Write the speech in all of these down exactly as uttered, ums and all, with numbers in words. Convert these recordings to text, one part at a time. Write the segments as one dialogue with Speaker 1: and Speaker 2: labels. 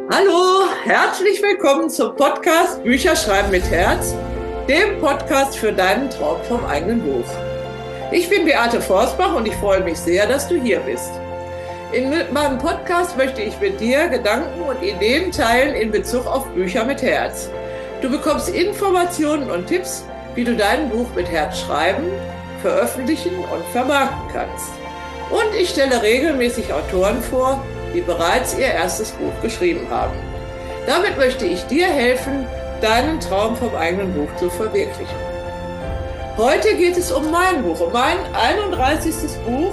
Speaker 1: Hallo, herzlich willkommen zum Podcast Bücher schreiben mit Herz, dem Podcast für deinen Traum vom eigenen Buch. Ich bin Beate Forsbach und ich freue mich sehr, dass du hier bist. In meinem Podcast möchte ich mit dir Gedanken und Ideen teilen in Bezug auf Bücher mit Herz. Du bekommst Informationen und Tipps, wie du dein Buch mit Herz schreiben, veröffentlichen und vermarkten kannst. Und ich stelle regelmäßig Autoren vor, die bereits ihr erstes Buch geschrieben haben. Damit möchte ich dir helfen, deinen Traum vom eigenen Buch zu verwirklichen. Heute geht es um mein Buch, um mein einunddreißigstes Buch,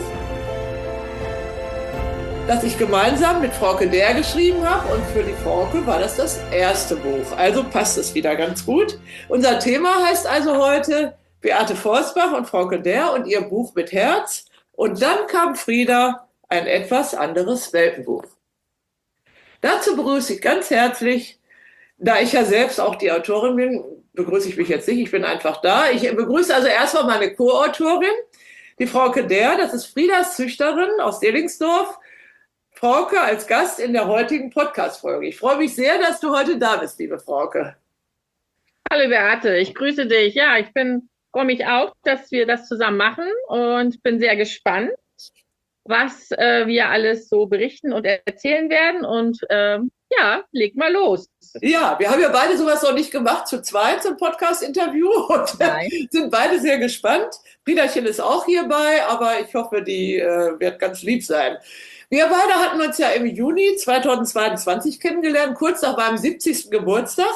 Speaker 1: das ich gemeinsam mit Frauke Därr geschrieben habe, und für die Frauke war das das erste Buch. Also passt es wieder ganz gut. Unser Thema heißt also heute Beate Forsbach und Frauke Därr und ihr Buch mit Herz. Und dann kam Frieda, ein etwas anderes Welpenbuch. Dazu begrüße ich ganz herzlich, da ich ja selbst auch die Autorin bin, begrüße ich mich jetzt nicht, ich bin einfach da. Ich begrüße also erstmal meine Co-Autorin, die Frauke Därr, das ist Friedas Züchterin aus Delingsdorf. Frauke als Gast in der heutigen Podcast-Folge. Ich freue mich sehr, dass du heute da bist, liebe Frauke.
Speaker 2: Hallo Beate, ich grüße dich. Ja, ich bin, freue mich auch, dass wir das zusammen machen und bin sehr gespannt, was äh, wir alles so berichten und erzählen werden. Und ähm, ja, leg mal los.
Speaker 1: Ja, wir haben ja beide sowas noch nicht gemacht, zu zweit, so ein Podcast-Interview, und
Speaker 2: Nein.
Speaker 1: sind beide sehr gespannt. Friederchen ist auch hierbei, aber ich hoffe, die äh, wird ganz lieb sein. Wir beide hatten uns ja im Juni zweitausendzweiundzwanzig kennengelernt, kurz nach meinem siebzigsten Geburtstag.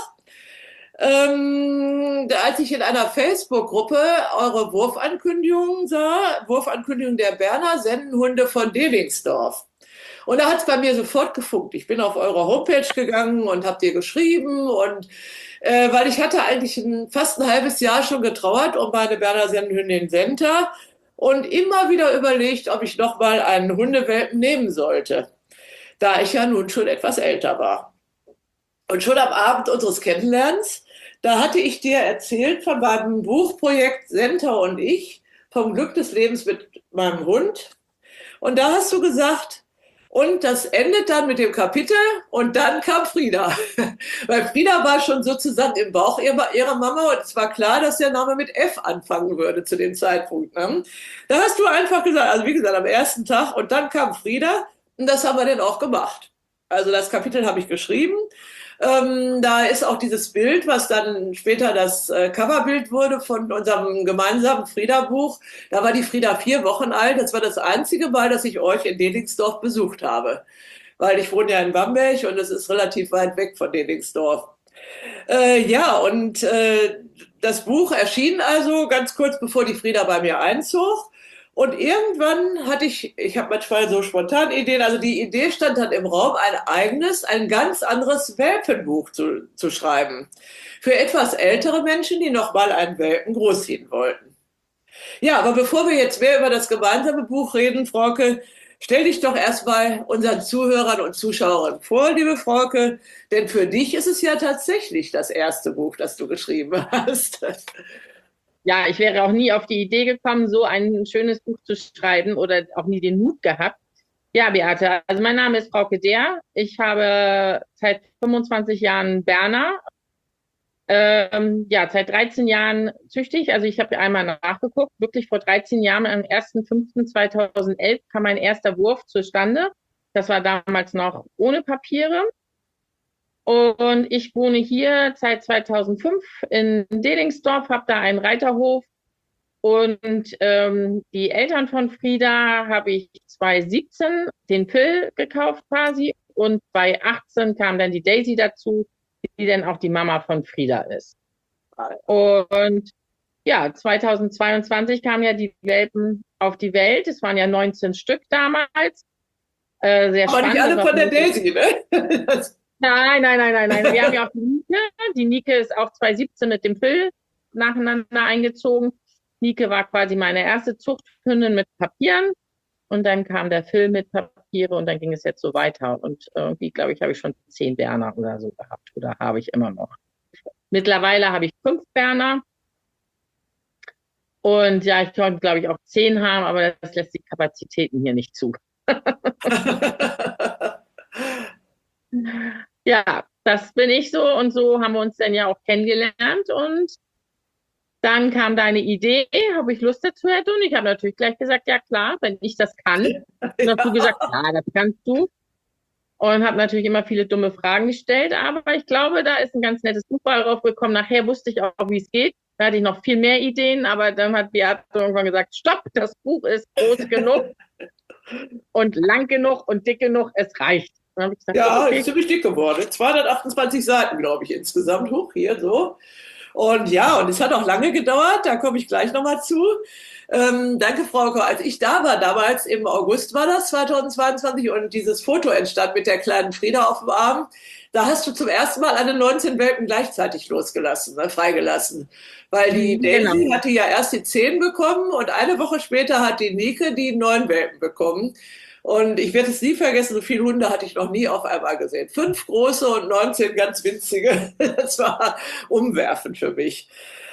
Speaker 1: Ähm, als ich in einer Facebook-Gruppe eure Wurfankündigung sah, Wurfankündigung der Berner Sennenhunde von Delingsdorf. Und da hat es bei mir sofort gefunkt. Ich bin auf eure Homepage gegangen und habe dir geschrieben, und äh, weil ich hatte eigentlich ein, fast ein halbes Jahr schon getrauert um meine Berner Sennenhündin Senta und immer wieder überlegt, ob ich noch mal einen Hundewelpen nehmen sollte, da ich ja nun schon etwas älter war. Und schon am Abend unseres Kennenlernens, da hatte ich dir erzählt von meinem Buchprojekt Senta und ich, vom Glück des Lebens mit meinem Hund. Und da hast du gesagt, und das endet dann mit dem Kapitel, und dann kam Frieda. Weil Frieda war schon sozusagen im Bauch ihrer, ihrer Mama, und es war klar, dass der Name mit F anfangen würde zu dem Zeitpunkt. Ne? Da hast du einfach gesagt, also wie gesagt, am ersten Tag, und dann kam Frieda, und das haben wir dann auch gemacht. Also das Kapitel habe ich geschrieben. Ähm, da ist auch dieses Bild, was dann später das äh, Coverbild wurde von unserem gemeinsamen Frieda-Buch. Da war die Frieda vier Wochen alt. Das war das einzige Mal, dass ich euch in Delingsdorf besucht habe. Weil ich wohne ja in Bamberg und es ist relativ weit weg von Delingsdorf. Äh, ja, und äh, das Buch erschien also ganz kurz bevor die Frieda bei mir einzog. Und irgendwann hatte ich, ich habe manchmal so spontan Ideen, also die Idee stand dann im Raum, ein eigenes, ein ganz anderes Welpenbuch zu, zu schreiben. Für etwas ältere Menschen, die nochmal einen Welpen großziehen wollten. Ja, aber bevor wir jetzt mehr über das gemeinsame Buch reden, Frauke, stell dich doch erstmal unseren Zuhörern und Zuschauern vor, liebe Frauke, denn für dich ist es ja tatsächlich das erste Buch, das du geschrieben hast.
Speaker 2: Ja, ich wäre auch nie auf die Idee gekommen, so ein schönes Buch zu schreiben oder auch nie den Mut gehabt. Ja, Beate, also mein Name ist Frauke Därr. Ich habe seit fünfundzwanzig Jahren Berner. Ähm, ja, seit dreizehn Jahren züchtig. Also ich habe einmal nachgeguckt. Wirklich vor dreizehn Jahren, am ersten fünften zweitausendelf, kam mein erster Wurf zustande. Das war damals noch ohne Papiere. Und ich wohne hier seit zweitausendfünf in Delingsdorf, habe da einen Reiterhof. Und ähm, die Eltern von Frieda habe ich zweitausendsiebzehn den Phil gekauft quasi. Und zweitausendachtzehn kam dann die Daisy dazu, die dann auch die Mama von Frieda ist. Und ja, zweitausendzweiundzwanzig kamen ja die Welpen auf die Welt. Es waren ja neunzehn Stück damals. Äh, sehr
Speaker 1: Aber
Speaker 2: spannend.
Speaker 1: nicht alle von der Daisy, ne?
Speaker 2: Nein, nein, nein, nein, nein. Wir haben ja auch die Nike. Die Nike ist auch zweitausendsiebzehn mit dem Phil nacheinander eingezogen. Nike war quasi meine erste Zuchthündin mit Papieren. Und dann kam der Phil mit Papiere und dann ging es jetzt so weiter. Und irgendwie, glaube ich, habe ich schon zehn Berner oder so gehabt. Oder habe ich immer noch. Mittlerweile habe ich fünf Berner. Und ja, ich könnte, glaube ich, auch zehn haben, aber das lässt die Kapazitäten hier nicht zu. Ja, das bin ich so und so haben wir uns dann ja auch kennengelernt und dann kam deine Idee, habe ich Lust dazu hätte und ich habe natürlich gleich gesagt, ja klar, wenn ich das kann. Und hast du gesagt,
Speaker 1: Ja.
Speaker 2: ja, das kannst du. Und habe natürlich immer viele dumme Fragen gestellt, aber ich glaube, da ist ein ganz nettes Buch bei rausgekommen. Nachher wusste ich auch, wie es geht. Da hatte ich noch viel mehr Ideen, aber dann hat Beate irgendwann gesagt, stopp, das Buch ist groß genug und lang genug und dick genug, es reicht. Dann habe ich gesagt, gut,
Speaker 1: Ja, ist
Speaker 2: okay.
Speaker 1: ziemlich dick geworden. zweihundertachtundzwanzig Seiten, glaube ich, insgesamt hoch hier so. Und ja, und es hat auch lange gedauert, da komme ich gleich nochmal zu. Ähm, danke, Frauke. Als ich da war, damals im August war das, zweitausendzweiundzwanzig, und dieses Foto entstand mit der kleinen Frieda auf dem Arm, da hast du zum ersten Mal alle neunzehn Welpen gleichzeitig losgelassen, ne, freigelassen. Weil die
Speaker 2: Mhm,
Speaker 1: Daisy
Speaker 2: genau.
Speaker 1: hatte ja erst die zehn bekommen und eine Woche später hat die Nike die neun Welpen bekommen. Und ich werde es nie vergessen, so viele Hunde hatte ich noch nie auf einmal gesehen. Fünf große und neunzehn ganz winzige. Das war umwerfend für mich.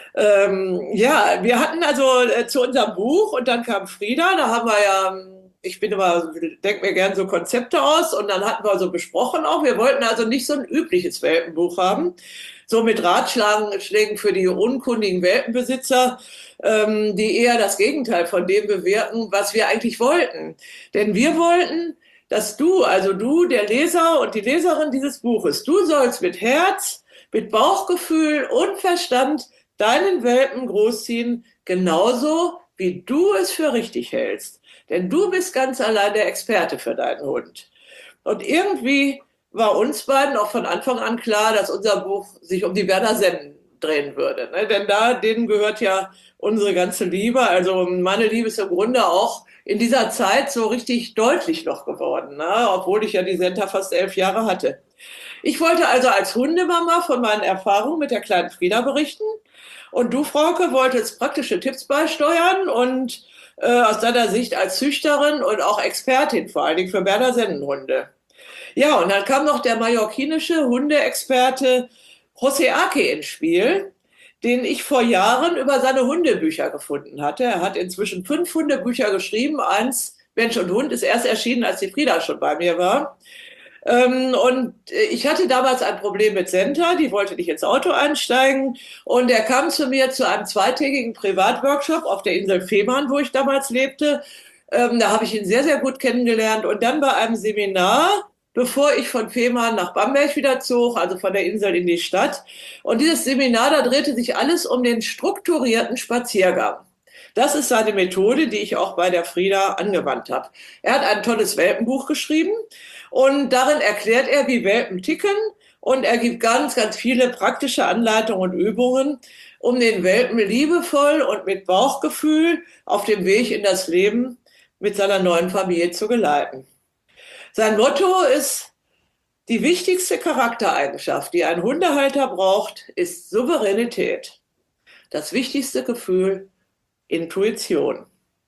Speaker 1: Ähm, ja, wir hatten also äh, zu unserem Buch und dann kam Frieda, da haben wir ja, ich bin immer, denke mir gern so Konzepte aus und dann hatten wir so besprochen auch, wir wollten also nicht so ein übliches Welpenbuch haben, so mit Ratschlägen für die unkundigen Welpenbesitzer, ähm, die eher das Gegenteil von dem bewirken, was wir eigentlich wollten. Denn wir wollten, dass du, also du, der Leser und die Leserin dieses Buches, du sollst mit Herz, mit Bauchgefühl und Verstand deinen Welpen großziehen, genauso wie du es für richtig hältst. Denn du bist ganz allein der Experte für deinen Hund. Und irgendwie war uns beiden auch von Anfang an klar, dass unser Buch sich um die Berner Sennen drehen würde. Ne? Denn da, denen gehört ja unsere ganze Liebe. Also meine Liebe ist im Grunde auch in dieser Zeit so richtig deutlich noch geworden, ne? Obwohl ich ja die Senta fast elf Jahre hatte. Ich wollte also als Hundemama von meinen Erfahrungen mit der kleinen Frieda berichten. Und du, Frauke, wolltest praktische Tipps beisteuern und äh, aus deiner Sicht als Züchterin und auch Expertin vor allen Dingen für Berner Sennenhunde. Ja, und dann kam noch der mallorquinische Hundeexperte José Ake ins Spiel, den ich vor Jahren über seine Hundebücher gefunden hatte. Er hat inzwischen fünf Hundebücher geschrieben. Eins, Mensch und Hund, ist erst erschienen, als die Frieda schon bei mir war. Ähm, und ich hatte damals ein Problem mit Senta, die wollte nicht ins Auto einsteigen. Und er kam zu mir zu einem zweitägigen Privatworkshop auf der Insel Fehmarn, wo ich damals lebte. Ähm, da habe ich ihn sehr, sehr gut kennengelernt. Und dann bei einem Seminar, bevor ich von Fehmarn nach Bamberg wieder zog, also von der Insel in die Stadt. Und dieses Seminar, da drehte sich alles um den strukturierten Spaziergang. Das ist seine Methode, die ich auch bei der Frieda angewandt habe. Er hat ein tolles Welpenbuch geschrieben und darin erklärt er, wie Welpen ticken, und er gibt ganz, ganz viele praktische Anleitungen und Übungen, um den Welpen liebevoll und mit Bauchgefühl auf dem Weg in das Leben mit seiner neuen Familie zu geleiten. Sein Motto ist: Die wichtigste Charaktereigenschaft, die ein Hundehalter braucht, ist Souveränität. Das wichtigste Gefühl, Intuition.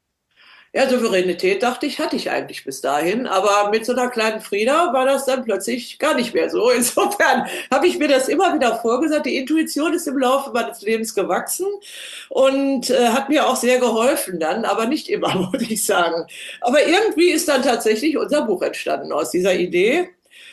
Speaker 1: Ja, Souveränität, dachte ich, hatte ich eigentlich bis dahin, aber mit so einer kleinen Frieda war das dann plötzlich gar nicht mehr so. Insofern habe ich mir das immer wieder vorgesagt. Die Intuition ist im Laufe meines Lebens gewachsen und äh, hat mir auch sehr geholfen dann, aber nicht immer, muss ich sagen. Aber irgendwie ist dann tatsächlich unser Buch entstanden aus dieser Idee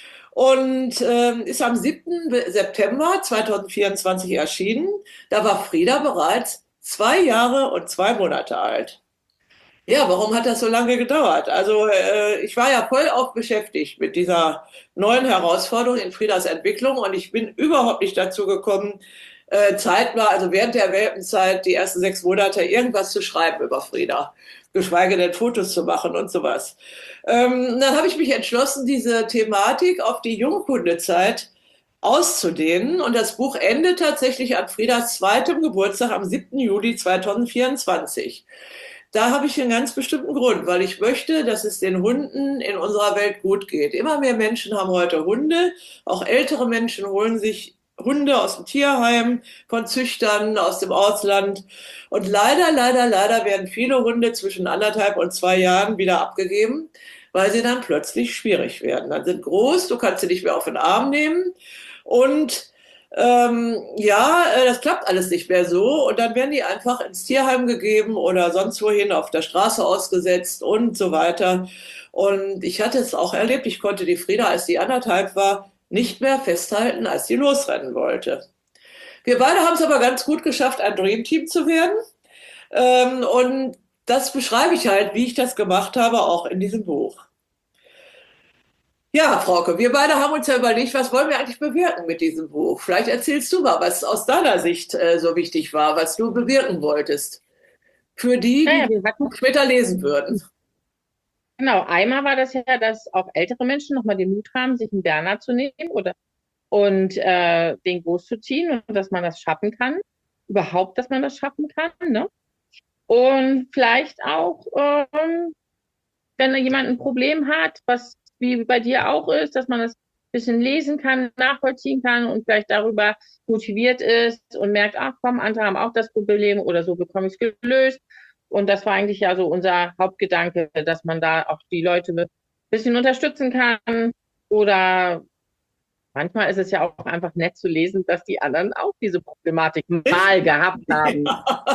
Speaker 1: und ähm, ist am siebten September zweitausendvierundzwanzig erschienen. Da war Frieda bereits zwei Jahre und zwei Monate alt. Ja, warum hat das so lange gedauert? Also äh, ich war ja voll auch beschäftigt mit dieser neuen Herausforderung in Friedas Entwicklung und ich bin überhaupt nicht dazu gekommen, äh, zeitnah, also während der Welpenzeit, die ersten sechs Monate, irgendwas zu schreiben über Frieda, geschweige denn Fotos zu machen und sowas. Ähm, dann habe ich mich entschlossen, diese Thematik auf die Junghundezeit auszudehnen, und das Buch endet tatsächlich an Friedas zweitem Geburtstag am siebten Juli zweitausendvierundzwanzig. Da habe ich einen ganz bestimmten Grund, weil ich möchte, dass es den Hunden in unserer Welt gut geht. Immer mehr Menschen haben heute Hunde, auch ältere Menschen holen sich Hunde aus dem Tierheim, von Züchtern aus dem Ausland. Und leider, leider, leider werden viele Hunde zwischen anderthalb und zwei Jahren wieder abgegeben, weil sie dann plötzlich schwierig werden. Dann sind groß, du kannst sie nicht mehr auf den Arm nehmen und ähm, ja, äh, das klappt alles nicht mehr so, und dann werden die einfach ins Tierheim gegeben oder sonst wohin auf der Straße ausgesetzt und so weiter. Und ich hatte es auch erlebt, ich konnte die Frieda, als die anderthalb war, nicht mehr festhalten, als sie losrennen wollte. Wir beide haben es aber ganz gut geschafft, ein Dreamteam zu werden. Ähm, und das beschreibe ich halt, wie ich das gemacht habe, auch in diesem Buch. Ja, Frauke, wir beide haben uns ja überlegt, was wollen wir eigentlich bewirken mit diesem Buch? Vielleicht erzählst du mal, was aus deiner Sicht äh, so wichtig war, was du bewirken wolltest. Für die, die
Speaker 2: Naja, wir hatten,
Speaker 1: später lesen würden.
Speaker 2: genau, einmal war das ja, dass auch ältere Menschen nochmal den Mut haben, sich einen Berner zu nehmen oder und äh, den großzuziehen und dass man das schaffen kann. Überhaupt, dass man das schaffen kann, ne? Und vielleicht auch, ähm, wenn da jemand ein Problem hat, was wie bei dir auch ist, dass man das ein bisschen lesen kann, nachvollziehen kann und vielleicht darüber motiviert ist und merkt, ach komm, andere haben auch das Problem oder so bekomme ich es gelöst. Und das war eigentlich ja so unser Hauptgedanke, dass man da auch die Leute ein bisschen unterstützen kann. Oder manchmal ist es ja auch einfach nett zu lesen, dass die anderen auch diese Problematik mal gehabt haben.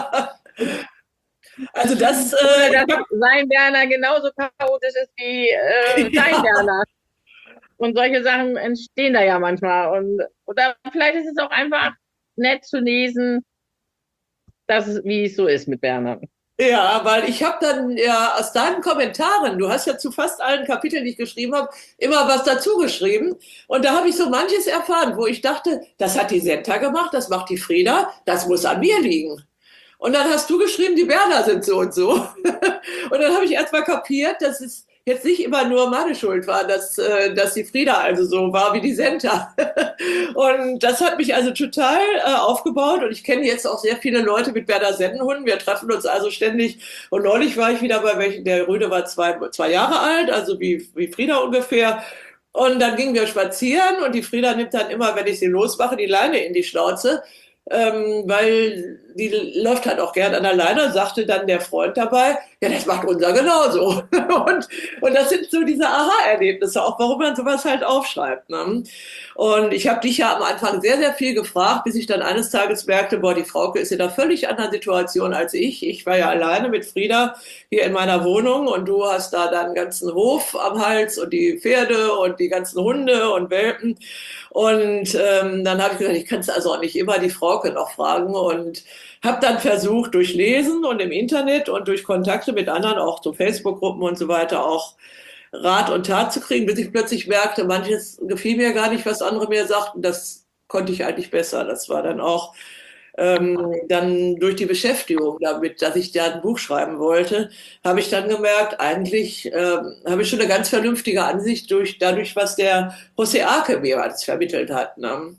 Speaker 1: Also das,
Speaker 2: Oder
Speaker 1: äh,
Speaker 2: dass sein Berner genauso chaotisch ist wie äh, dein
Speaker 1: ja.
Speaker 2: Berner. Und solche Sachen entstehen da ja manchmal. Und oder vielleicht ist es auch einfach nett zu lesen, dass es, wie es so ist mit Berner.
Speaker 1: Ja, weil ich habe dann ja aus deinen Kommentaren, du hast ja zu fast allen Kapiteln, die ich geschrieben habe, immer was dazu geschrieben. Und da habe ich so manches erfahren, wo ich dachte, das hat die Senta gemacht, das macht die Frieda, das muss an mir liegen. Und dann hast du geschrieben, die Berner sind so und so. Und dann habe ich erst mal kapiert, dass es jetzt nicht immer nur meine Schuld war, dass, äh, dass die Frieda also so war wie die Senta. Und das hat mich also total äh, aufgebaut. Und ich kenne jetzt auch sehr viele Leute mit Berner Sennenhunden. Wir treffen uns also ständig. Und neulich war ich wieder bei welchen, der Rüde war zwei, zwei Jahre alt, also wie, wie Frieda ungefähr. Und dann gingen wir spazieren und die Frieda nimmt dann immer, wenn ich sie losmache, die Leine in die Schnauze. Ähm, weil die läuft halt auch gern an der Leine, sagte dann der Freund dabei, ja, das macht unser genauso. Und, und das sind so diese Aha-Erlebnisse, auch warum man sowas halt aufschreibt. Ne? Und ich habe dich ja am Anfang sehr, sehr viel gefragt, bis ich dann eines Tages merkte, boah, die Frauke ist in einer völlig anderen Situation als ich. Ich war ja alleine mit Frieda hier in meiner Wohnung und du hast da deinen ganzen Hof am Hals und die Pferde und die ganzen Hunde und Welpen. Und ähm, dann habe ich gesagt, ich kann es also auch nicht immer die Frauke noch fragen und habe dann versucht, durch Lesen und im Internet und durch Kontakte mit anderen, auch so Facebook-Gruppen und so weiter, auch Rat und Tat zu kriegen, bis ich plötzlich merkte, manches gefiel mir gar nicht, was andere mir sagten. Das konnte ich eigentlich besser. Das war dann auch ähm, dann durch die Beschäftigung damit, dass ich da ein Buch schreiben wollte, habe ich dann gemerkt, eigentlich ähm, habe ich schon eine ganz vernünftige Ansicht durch dadurch, was der José Arque mir als vermittelt hat. Ne?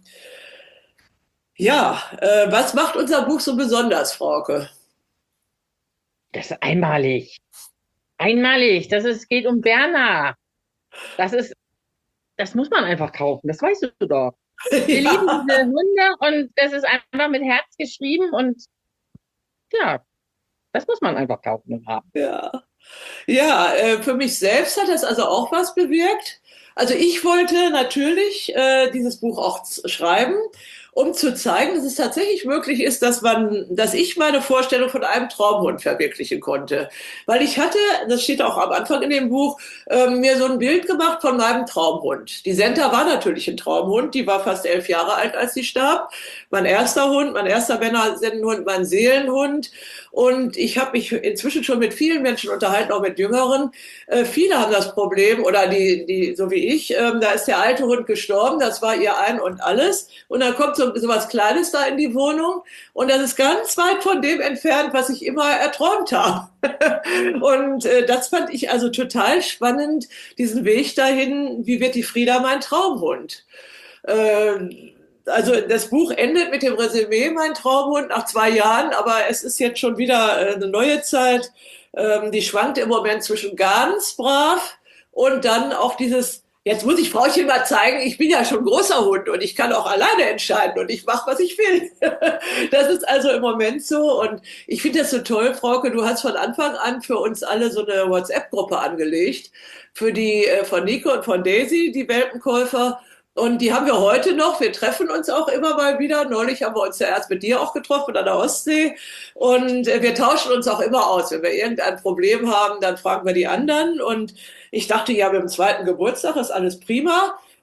Speaker 1: Ja, äh, was macht unser Buch so besonders, Frauke?
Speaker 2: Das ist einmalig. Einmalig. Das ist, geht um Berner. Das ist, das muss man einfach kaufen. Das weißt du doch. Wir
Speaker 1: Ja.
Speaker 2: lieben diese Hunde und das ist einfach mit Herz geschrieben und ja, das muss man einfach kaufen und haben.
Speaker 1: Ja, ja äh, für mich selbst hat das also auch was bewirkt. Also ich wollte natürlich äh, dieses Buch auch z- schreiben, um zu zeigen, dass es tatsächlich möglich ist, dass man, dass ich meine Vorstellung von einem Traumhund verwirklichen konnte. Weil ich hatte, das steht auch am Anfang in dem Buch, ähm, mir so ein Bild gemacht von meinem Traumhund. Die Senta war natürlich ein Traumhund, die war fast elf Jahre alt, als sie starb. Mein erster Hund, mein erster Berner Sennenhund, mein Seelenhund. Und ich habe mich inzwischen schon mit vielen Menschen unterhalten, auch mit Jüngeren. Äh, viele haben das Problem, oder die, die so wie ich, ähm, da ist der alte Hund gestorben, das war ihr Ein und Alles. Und dann kommt so, so was Kleines da in die Wohnung. Und das ist ganz weit von dem entfernt, was ich immer erträumt habe. Und äh, das fand ich also total spannend, diesen Weg dahin, wie wird die Frieda mein Traumhund? Äh, also das Buch endet mit dem Resümee, mein Traumhund, nach zwei Jahren, aber es ist jetzt schon wieder äh, eine neue Zeit. Ähm, die schwankt im Moment zwischen ganz brav und dann auch dieses, jetzt muss ich Frauchen mal zeigen, ich bin ja schon ein großer Hund und ich kann auch alleine entscheiden und ich mache, was ich will. Das ist also im Moment so und ich finde das so toll, Frauke, du hast von Anfang an für uns alle so eine WhatsApp-Gruppe angelegt, für die äh, von Nico und von Daisy, die Welpenkäufer. Und die haben wir heute noch. Wir treffen uns auch immer mal wieder. Neulich haben wir uns ja erst mit dir auch getroffen an der Ostsee. Und äh, wir tauschen uns auch immer aus. Wenn wir irgendein Problem haben, dann fragen wir die anderen. Und ich dachte, ja, mit dem zweiten Geburtstag ist alles prima.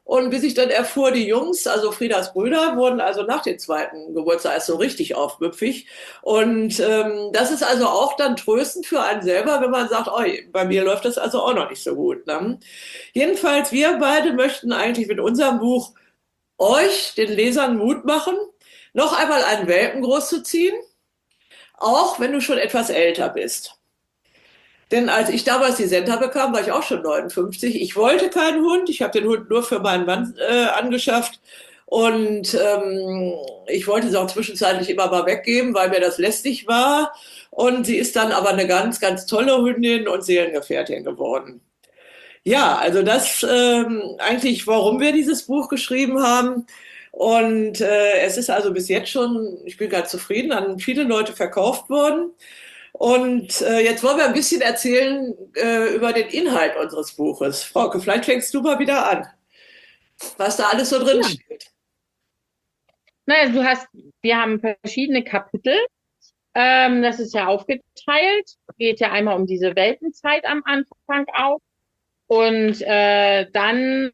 Speaker 1: Und bis ich dann erfuhr, die Jungs, also Friedas Brüder, wurden also nach dem zweiten Geburtstag erst so richtig aufmüpfig. Und ähm, das ist also auch dann tröstend für einen selber, wenn man sagt, oh, bei mir läuft das also auch noch nicht so gut. Ne? Jedenfalls, wir beide möchten eigentlich mit unserem Buch euch, den Lesern, Mut machen, noch einmal einen Welpen großzuziehen, auch wenn du schon etwas älter bist. Denn als ich damals die Senta bekam, war ich auch schon neunundfünfzig. Ich wollte keinen Hund. Ich habe den Hund nur für meinen Mann äh, angeschafft. Und ähm, ich wollte sie auch zwischenzeitlich immer mal weggeben, weil mir das lästig war. Und sie ist dann aber eine ganz, ganz tolle Hündin und Seelengefährtin geworden. Ja, also das ähm, eigentlich, warum wir dieses Buch geschrieben haben. Und äh, es ist also bis jetzt schon, ich bin ganz zufrieden, an viele Leute verkauft worden. Und äh, jetzt wollen wir ein bisschen erzählen äh, über den Inhalt unseres Buches. Frauke, vielleicht fängst du mal wieder an, was da alles so drin
Speaker 2: Ja.
Speaker 1: steht.
Speaker 2: Naja, du hast, wir haben verschiedene Kapitel. Ähm, das ist ja aufgeteilt. Geht ja einmal um diese Welpenzeit am Anfang auch. Und äh, dann,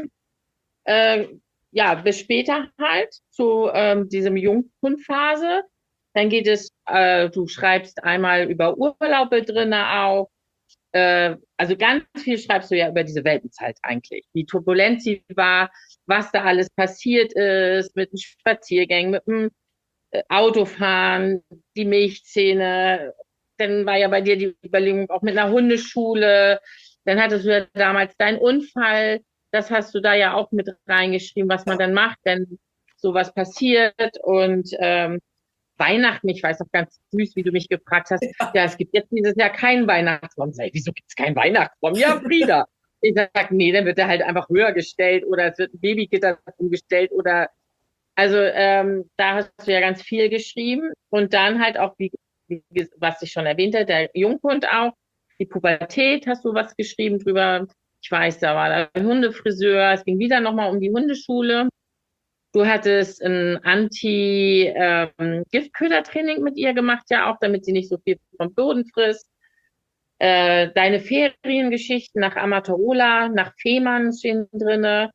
Speaker 2: äh, ja, bis später halt zu ähm, diesem Junghundphase. Dann geht es, äh, du schreibst einmal über Urlaube drinne auch. Äh, also ganz viel schreibst du ja über diese Welpenzeit eigentlich. Wie turbulent sie war, was da alles passiert ist, mit den Spaziergängen, mit dem äh, Autofahren, die Milchzähne. Dann war ja bei dir die Überlegung auch mit einer Hundeschule. Dann hattest du ja damals deinen Unfall. Das hast du da ja auch mit reingeschrieben, was man dann macht, wenn sowas passiert. Und ähm, Weihnachten, ich weiß auch ganz süß, wie du mich gefragt hast, ja, ja es gibt jetzt dieses Jahr keinen Weihnachtsbaum. Sag ich, wieso gibt es keinen Weihnachtsbaum? Ja, Frieda. Ich sag, nee, dann wird er halt einfach höher gestellt oder es wird ein Babygitter umgestellt oder, also ähm, da hast du ja ganz viel geschrieben und dann halt auch, wie, wie was ich schon erwähnte, der Junghund auch, die Pubertät hast du was geschrieben drüber. Ich weiß, da war der Hundefriseur, es ging wieder nochmal um die Hundeschule. Du hattest ein Anti-Giftköder-Training ähm, mit ihr gemacht, ja auch, damit sie nicht so viel vom Boden frisst. Äh, deine Feriengeschichten nach Amatola, nach Fehmarn stehen drinne.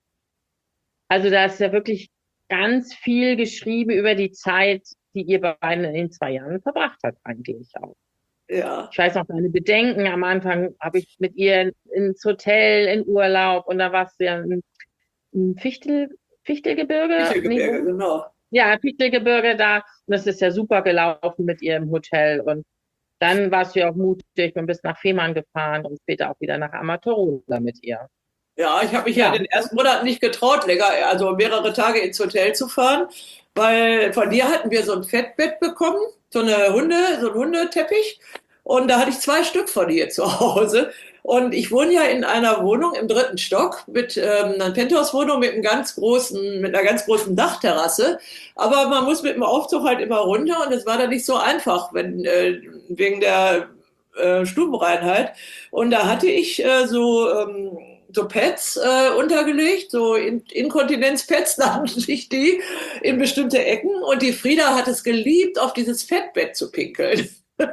Speaker 2: Also da ist ja wirklich ganz viel geschrieben über die Zeit, die ihr beiden in den zwei Jahren verbracht habt, eigentlich auch.
Speaker 1: Ja.
Speaker 2: Ich weiß noch, deine Bedenken. Am Anfang habe ich mit ihr ins Hotel, in Urlaub und da warst du ja in, in Fichtel, Fichtelgebirge?
Speaker 1: Fichtelgebirge,
Speaker 2: nee,
Speaker 1: genau.
Speaker 2: Ja, Fichtelgebirge da. Und das ist ja super gelaufen mit ihr im Hotel. Und dann warst du ja auch mutig und bist nach Fehmarn gefahren und später auch wieder nach Amatorola mit ihr.
Speaker 1: Ja, ich habe mich ja. ja in den ersten Monaten nicht getraut, länger, also mehrere Tage ins Hotel zu fahren, weil von dir hatten wir so ein Fettbett bekommen, so eine Hunde, so ein Hundeteppich. Und da hatte ich zwei Stück von hier zu Hause. Und ich wohne ja in einer Wohnung im dritten Stock mit ähm, einer Penthouse-Wohnung mit einem ganz großen, mit einer ganz großen Dachterrasse. Aber man muss mit dem Aufzug halt immer runter und es war dann nicht so einfach, wenn äh, wegen der äh, Stubenreinheit. Und da hatte ich äh, so ähm, so Pads äh, untergelegt, so In Inkontinenzpads nannten sich die, in bestimmte Ecken. Und die Frieda hat es geliebt, auf dieses Fettbett zu pinkeln.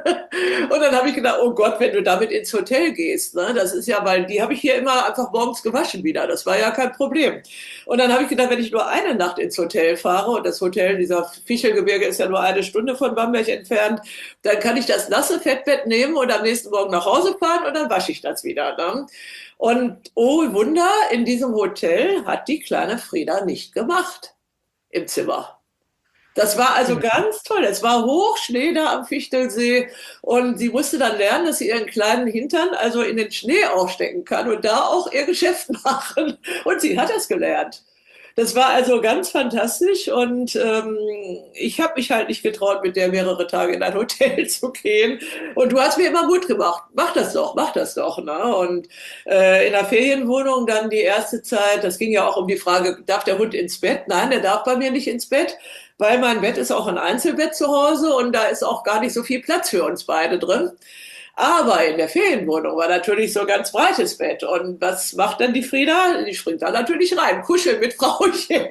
Speaker 1: Und dann habe ich gedacht, oh Gott, wenn du damit ins Hotel gehst, ne, das ist ja, weil die habe ich hier immer einfach morgens gewaschen wieder, das war ja kein Problem. Und dann habe ich gedacht, wenn ich nur eine Nacht ins Hotel fahre, und das Hotel dieser Fichelgebirge ist ja nur eine Stunde von Bamberg entfernt, dann kann ich das nasse Fettbett nehmen und am nächsten Morgen nach Hause fahren und dann wasche ich das wieder. Ne? Und oh Wunder, in diesem Hotel hat die kleine Frieda nicht gemacht im Zimmer. Das war also ganz toll. Es war Hochschnee da am Fichtelsee und sie musste dann lernen, dass sie ihren kleinen Hintern also in den Schnee aufstecken kann und da auch ihr Geschäft machen. Und sie hat das gelernt. Das war also ganz fantastisch und ähm, ich habe mich halt nicht getraut, mit der mehrere Tage in ein Hotel zu gehen. Und du hast mir immer Mut gemacht. Mach das doch, mach das doch. Ne? Und äh, in der Ferienwohnung dann die erste Zeit, das ging ja auch um die Frage, darf der Hund ins Bett? Nein, der darf bei mir nicht ins Bett, weil mein Bett ist auch ein Einzelbett zu Hause und da ist auch gar nicht so viel Platz für uns beide drin. Aber in der Ferienwohnung war natürlich so ein ganz breites Bett. Und was macht dann die Frieda? Die springt da natürlich rein, kuscheln mit Frauchen.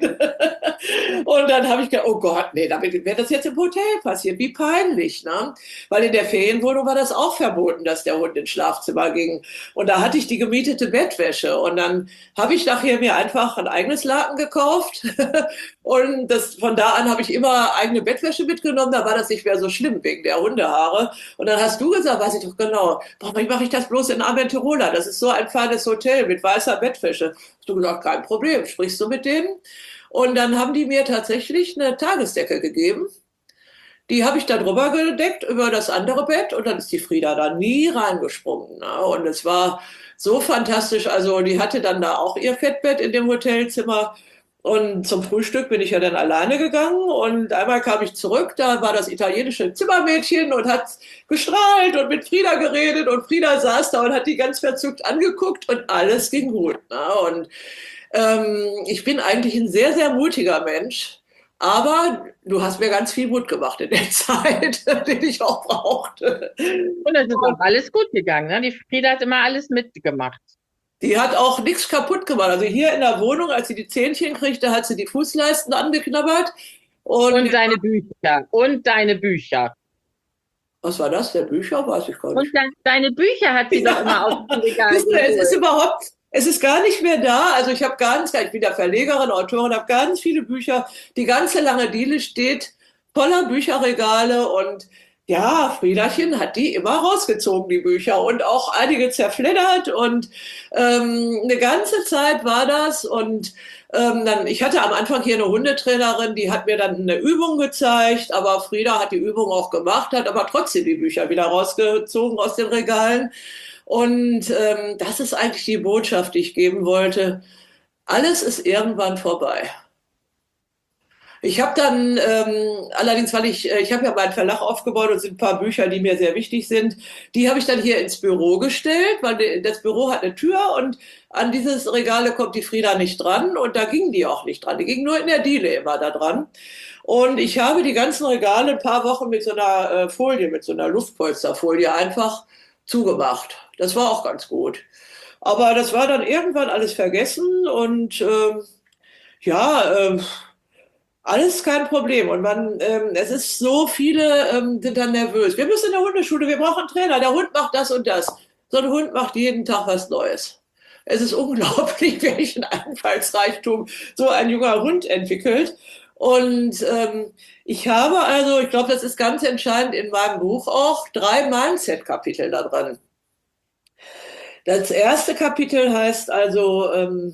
Speaker 1: Und dann habe ich gedacht, oh Gott, nee, damit wäre das jetzt im Hotel passiert, wie peinlich, ne? Weil in der Ferienwohnung war das auch verboten, dass der Hund ins Schlafzimmer ging. Und da hatte ich die gemietete Bettwäsche. Und dann habe ich nachher mir einfach ein eigenes Laken gekauft. Und das, von da an habe ich immer eigene Bettwäsche mitgenommen. Da war das nicht mehr so schlimm wegen der Hundehaare. Und dann hast du gesagt, weiß ich doch genau, warum mache ich das bloß in Aventurola? Das ist so ein feines Hotel mit weißer Bettwäsche. Hast du gesagt, kein Problem, sprichst du mit denen? Und dann haben die mir tatsächlich eine Tagesdecke gegeben. Die habe ich dann drüber gedeckt über das andere Bett und dann ist die Frieda da nie reingesprungen. Ne? Und es war so fantastisch. Also die hatte dann da auch ihr Fettbett in dem Hotelzimmer. Und zum Frühstück bin ich ja dann alleine gegangen und einmal kam ich zurück, da war das italienische Zimmermädchen und hat gestrahlt und mit Frieda geredet und Frieda saß da und hat die ganz verzückt angeguckt und alles ging gut. Ne? Und ähm, ich bin eigentlich ein sehr, sehr mutiger Mensch, aber du hast mir ganz viel Mut gemacht in der Zeit, den ich auch brauchte.
Speaker 2: Und es ist auch alles gut gegangen. Ne? Die Frieda hat immer alles mitgemacht.
Speaker 1: Die hat auch nichts kaputt gemacht. Also hier in der Wohnung, als sie die Zähnchen kriegte, hat sie die Fußleisten angeknabbert. Und,
Speaker 2: und deine Bücher. Und deine Bücher.
Speaker 1: Was war das? Der Bücher? Weiß ich gar nicht.
Speaker 2: Und de deine Bücher hat sie ja. doch immer auf dem Regal.
Speaker 1: Wissen Sie, es ist überhaupt, es ist gar nicht mehr da. Also ich habe ganz, ich bin ja Verlegerin, Autorin, habe ganz viele Bücher. Die ganze lange Diele steht voller Bücherregale und ja, Friederchen hat die immer rausgezogen, die Bücher, und auch einige zerfleddert und ähm, eine ganze Zeit war das und ähm, dann, ich hatte am Anfang hier eine Hundetrainerin, die hat mir dann eine Übung gezeigt, aber Frieda hat die Übung auch gemacht, hat aber trotzdem die Bücher wieder rausgezogen aus den Regalen und ähm, das ist eigentlich die Botschaft, die ich geben wollte. Alles ist irgendwann vorbei. Ich habe dann, ähm, allerdings, weil ich, ich habe ja meinen Verlag aufgebaut und sind ein paar Bücher, die mir sehr wichtig sind, die habe ich dann hier ins Büro gestellt, weil das Büro hat eine Tür und an dieses Regale kommt die Frieda nicht dran und da ging die auch nicht dran. Die ging nur in der Diele immer da dran. Und ich habe die ganzen Regale ein paar Wochen mit so einer äh, Folie, mit so einer Luftpolsterfolie einfach zugemacht. Das war auch ganz gut. Aber das war dann irgendwann alles vergessen und ähm, ja, ähm, alles kein Problem. Und man, ähm, es ist so, viele ähm, sind dann nervös. Wir müssen in der Hundeschule, wir brauchen einen Trainer. Der Hund macht das und das. So ein Hund macht jeden Tag was Neues. Es ist unglaublich, welchen Einfallsreichtum so ein junger Hund entwickelt. Und ähm, ich habe also, ich glaube, das ist ganz entscheidend in meinem Buch auch, drei Mindset-Kapitel da drin. Das erste Kapitel heißt also, ähm,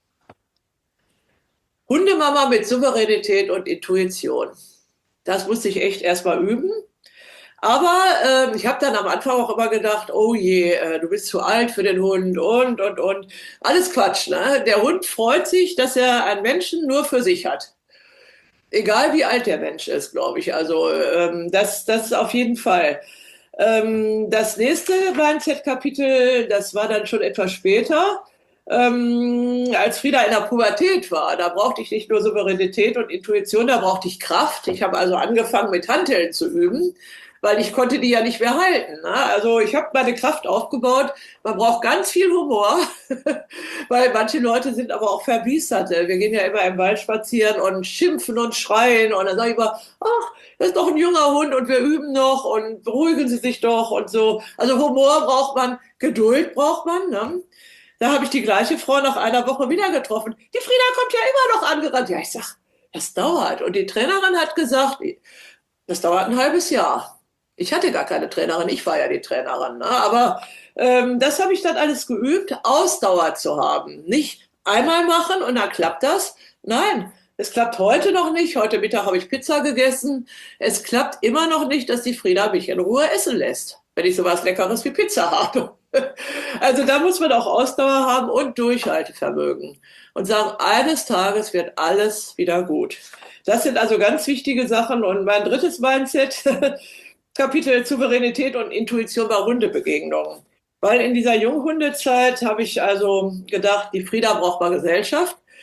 Speaker 1: Hundemama mit Souveränität und Intuition. Das musste ich echt erstmal üben. Aber äh, ich habe dann am Anfang auch immer gedacht, oh je, äh, du bist zu alt für den Hund und, und, und. Alles Quatsch, ne? Der Hund freut sich, dass er einen Menschen nur für sich hat. Egal wie alt der Mensch ist, glaube ich. Also ähm, das, das auf jeden Fall. Ähm, das nächste Mindset-Kapitel, das war dann schon etwas später. Ähm, als Frieda in der Pubertät war, da brauchte ich nicht nur Souveränität und Intuition, da brauchte ich Kraft. Ich habe also angefangen mit Hanteln zu üben, weil ich konnte die ja nicht mehr halten. Ne? Also ich habe meine Kraft aufgebaut. Man braucht ganz viel Humor, weil manche Leute sind aber auch Verbiesterte. Wir gehen ja immer im Wald spazieren und schimpfen und schreien und dann sage ich immer, ach, das ist doch ein junger Hund und wir üben noch und beruhigen Sie sich doch und so. Also Humor braucht man, Geduld braucht man, ne? Da habe ich die gleiche Frau nach einer Woche wieder getroffen. Die Frieda kommt ja immer noch angerannt. Ja, ich sag, das dauert. Und die Trainerin hat gesagt, das dauert ein halbes Jahr. Ich hatte gar keine Trainerin, ich war ja die Trainerin. Ne? Aber ähm, das habe ich dann alles geübt, Ausdauer zu haben. Nicht einmal machen und dann klappt das. Nein, es klappt heute noch nicht. Heute Mittag habe ich Pizza gegessen. Es klappt immer noch nicht, dass die Frieda mich in Ruhe essen lässt, wenn ich sowas Leckeres wie Pizza habe. Also da muss man auch Ausdauer haben und Durchhaltevermögen und sagen, eines Tages wird alles wieder gut. Das sind also ganz wichtige Sachen. Und mein drittes Mindset, Kapitel Souveränität und Intuition bei Hundebegegnungen. Weil in dieser Junghundezeit habe ich also gedacht, die Frieda braucht mal Gesellschaft.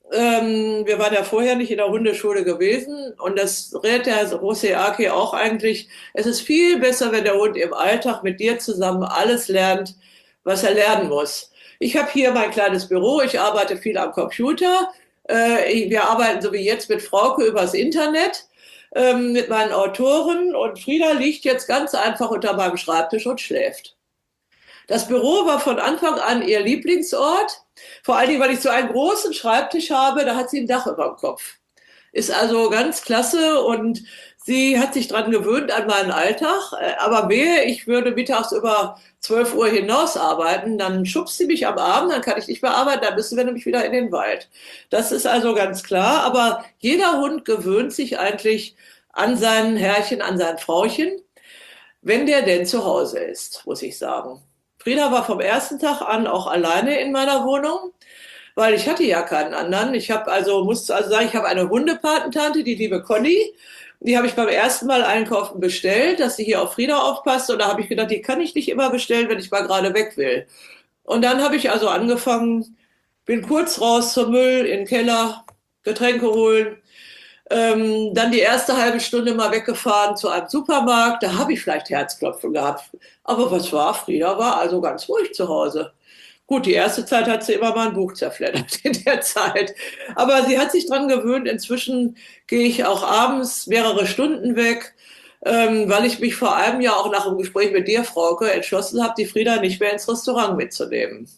Speaker 1: Ähm, wir waren ja vorher nicht in der Hundeschule gewesen und das rät der Roseaki auch eigentlich. Es ist viel besser, wenn der Hund im Alltag mit dir zusammen alles lernt, was er lernen muss. Ich habe hier mein kleines Büro, ich arbeite viel am Computer. Äh, wir arbeiten so wie jetzt mit Frauke übers Internet, ähm, mit meinen Autoren und Frieda liegt jetzt ganz einfach unter meinem Schreibtisch und schläft. Das Büro war von Anfang an ihr Lieblingsort. Vor allen Dingen, weil ich so einen großen Schreibtisch habe, da hat sie ein Dach über dem Kopf. Ist also ganz klasse und sie hat sich dran gewöhnt an meinen Alltag. Aber wehe, ich würde mittags über zwölf Uhr hinaus arbeiten, dann schubst sie mich am Abend, dann kann ich nicht mehr arbeiten, dann müssen wir nämlich wieder in den Wald. Das ist also ganz klar. Aber jeder Hund gewöhnt sich eigentlich an sein Herrchen, an sein Frauchen, wenn der denn zu Hause ist, muss ich sagen. Frieda war vom ersten Tag an auch alleine in meiner Wohnung, weil ich hatte ja keinen anderen. Ich habe also, musste also sagen, ich habe eine Hundepatentante, die liebe Conny. Die habe ich beim ersten Mal einkaufen bestellt, dass sie hier auf Frieda aufpasst. Und da habe ich gedacht, die kann ich nicht immer bestellen, wenn ich mal gerade weg will. Und dann habe ich also angefangen, bin kurz raus zum Müll, in den Keller, Getränke holen. Ähm, dann die erste halbe Stunde mal weggefahren zu einem Supermarkt. Da habe ich vielleicht Herzklopfen gehabt. Aber was war? Frieda war also ganz ruhig zu Hause. Gut, die erste Zeit hat sie immer mal ein Buch zerfleddert in der Zeit. Aber sie hat sich dran gewöhnt. Inzwischen gehe ich auch abends mehrere Stunden weg, ähm, weil ich mich vor einem Jahr auch nach dem Gespräch mit dir, Frauke, entschlossen habe, die Frieda nicht mehr ins Restaurant mitzunehmen.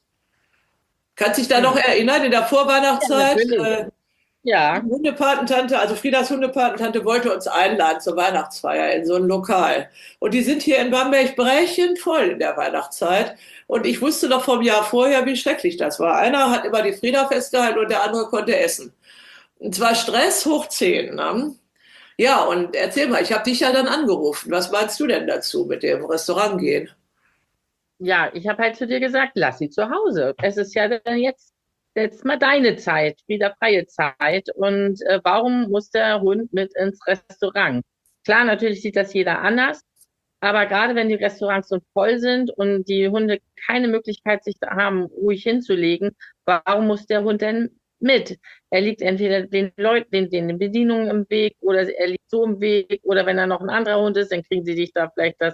Speaker 1: Kannst dich da noch
Speaker 2: Mhm.
Speaker 1: erinnern, in der
Speaker 2: Ja,
Speaker 1: Vorweihnachtszeit?
Speaker 2: natürlich.
Speaker 1: Äh,
Speaker 2: Ja,
Speaker 1: Hundepatentante, also Friedas Hundepatentante wollte uns einladen zur Weihnachtsfeier in so ein Lokal. Und die sind hier in Bamberg brechend voll in der Weihnachtszeit. Und ich wusste doch vom Jahr vorher, wie schrecklich das war. Einer hat immer die Frieda festgehalten und der andere konnte essen. Und zwar Stress hoch zehn. Ne? Ja, und erzähl mal, ich habe dich ja dann angerufen. Was meinst du denn dazu mit dem Restaurant gehen?
Speaker 2: ja, ich habe halt zu dir gesagt, lass sie zu Hause. Es ist ja dann jetzt, jetzt mal deine Zeit, wieder freie Zeit. Und äh, warum muss der Hund mit ins Restaurant? Klar, natürlich sieht das jeder anders, aber gerade wenn die Restaurants so voll sind und die Hunde keine Möglichkeit sich da haben, ruhig hinzulegen, warum muss der Hund denn mit? Er liegt entweder den Leuten, den, den Bedienungen im Weg oder er liegt so im Weg oder wenn da noch ein anderer Hund ist, dann kriegen sie dich da vielleicht das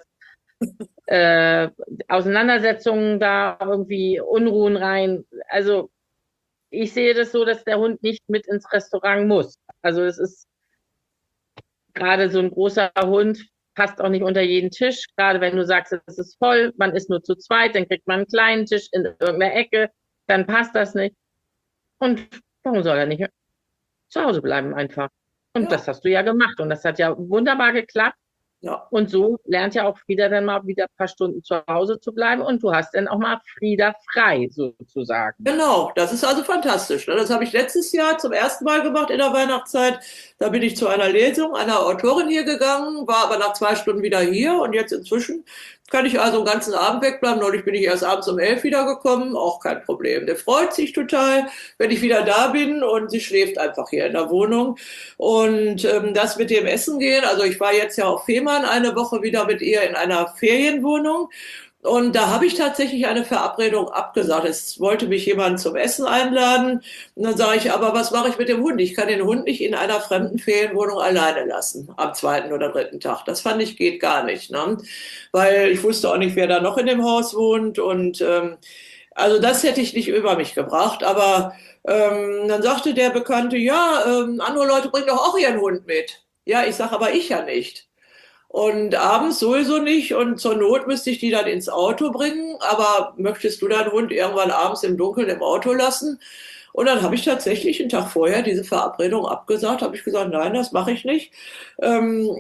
Speaker 2: äh, Auseinandersetzungen da, irgendwie Unruhen rein. Also ich sehe das so, dass der Hund nicht mit ins Restaurant muss. Also es ist gerade so ein großer Hund, passt auch nicht unter jeden Tisch. Gerade wenn du sagst, es ist voll, man ist nur zu zweit, dann kriegt man einen kleinen Tisch in irgendeiner Ecke, dann passt das nicht. Und warum soll er nicht zu Hause bleiben einfach? Und
Speaker 1: Ja,
Speaker 2: das hast du ja gemacht und das hat ja wunderbar geklappt.
Speaker 1: ja.
Speaker 2: Und so lernt ja auch Frieda dann mal wieder ein paar Stunden zu Hause zu bleiben und du hast dann auch mal Frieda frei sozusagen.
Speaker 1: Genau, das ist also fantastisch. Ne? Das habe ich letztes Jahr zum ersten Mal gemacht in der Weihnachtszeit. Da bin ich zu einer Lesung einer Autorin hier gegangen, war aber nach zwei Stunden wieder hier und jetzt inzwischen kann ich also den ganzen Abend wegbleiben. Neulich bin ich erst abends um elf wiedergekommen, auch kein Problem. Der freut sich total, wenn ich wieder da bin und sie schläft einfach hier in der Wohnung. Und ähm, das mit dem Essen gehen, also ich war jetzt ja auf Fehmarn eine Woche wieder mit ihr in einer Ferienwohnung. Und da habe ich tatsächlich eine Verabredung abgesagt. Es wollte mich jemand zum Essen einladen. Und dann sage ich, aber was mache ich mit dem Hund? Ich kann den Hund nicht in einer fremden Ferienwohnung alleine lassen am zweiten oder dritten Tag. Das fand ich geht gar nicht, ne? Weil ich wusste auch nicht, wer da noch in dem Haus wohnt. Und ähm, also das hätte ich nicht über mich gebracht. Aber ähm, dann sagte der Bekannte, ja, ähm, andere Leute bringen doch auch ihren Hund mit. Ja, ich sage, aber ich ja nicht. Und abends sowieso nicht. Und zur Not müsste ich die dann ins Auto bringen. Aber möchtest du deinen Hund irgendwann abends im Dunkeln im Auto lassen? Und dann habe ich tatsächlich einen Tag vorher diese Verabredung abgesagt. Habe ich gesagt, nein, das mache ich nicht. Ähm,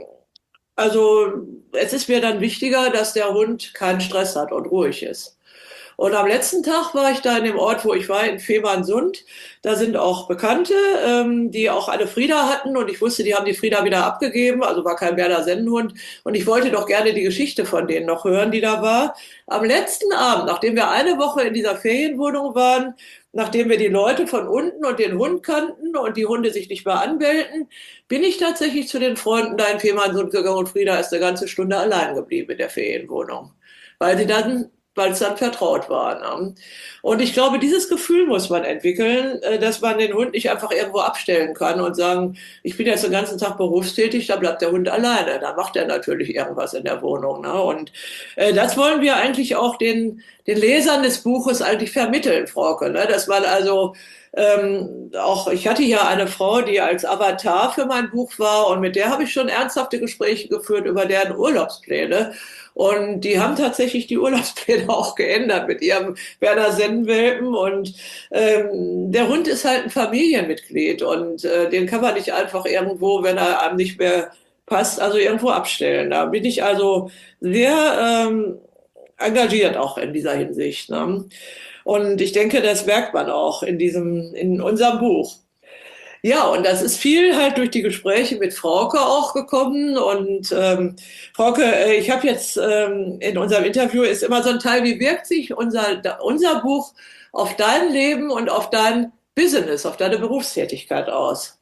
Speaker 1: also es ist mir dann wichtiger, dass der Hund keinen Stress hat und ruhig ist. Und am letzten Tag war ich da in dem Ort, wo ich war, in Fehmarnsund. Da sind auch Bekannte, ähm, die auch eine Frieda hatten. Und ich wusste, die haben die Frieda wieder abgegeben. Also war kein Berner Sennenhund. Und ich wollte doch gerne die Geschichte von denen noch hören, die da war. Am letzten Abend, nachdem wir eine Woche in dieser Ferienwohnung waren, nachdem wir die Leute von unten und den Hund kannten und die Hunde sich nicht mehr anbellten, bin ich tatsächlich zu den Freunden da in Fehmarnsund gegangen und Frieda ist eine ganze Stunde allein geblieben in der Ferienwohnung. Weil sie dann weil es dann vertraut war. Ne? Und ich glaube, dieses Gefühl muss man entwickeln, äh, dass man den Hund nicht einfach irgendwo abstellen kann und sagen, ich bin jetzt den ganzen Tag berufstätig, da bleibt der Hund alleine. Da macht er natürlich irgendwas in der Wohnung. Ne? Und äh, das wollen wir eigentlich auch den, den Lesern des Buches eigentlich vermitteln, Frauke. Ne? Dass man also ähm, auch, ich hatte ja eine Frau, die als Avatar für mein Buch war und mit der habe ich schon ernsthafte Gespräche geführt über deren Urlaubspläne. Und die haben tatsächlich die Urlaubspläne auch geändert mit ihrem Berner Sennenwelpen. Und ähm, der Hund ist halt ein Familienmitglied und äh, den kann man nicht einfach irgendwo, wenn er einem nicht mehr passt, also irgendwo abstellen. Da bin ich also sehr ähm, engagiert auch in dieser Hinsicht. Ne? Und ich denke, das merkt man auch in diesem, in unserem Buch. Ja, und das ist viel halt durch die Gespräche mit Frauke auch gekommen. Und ähm, Frauke, äh, ich habe jetzt ähm, in unserem Interview ist immer so ein Teil, wie wirkt sich unser, unser Buch auf dein Leben und auf dein Business, auf deine Berufstätigkeit aus?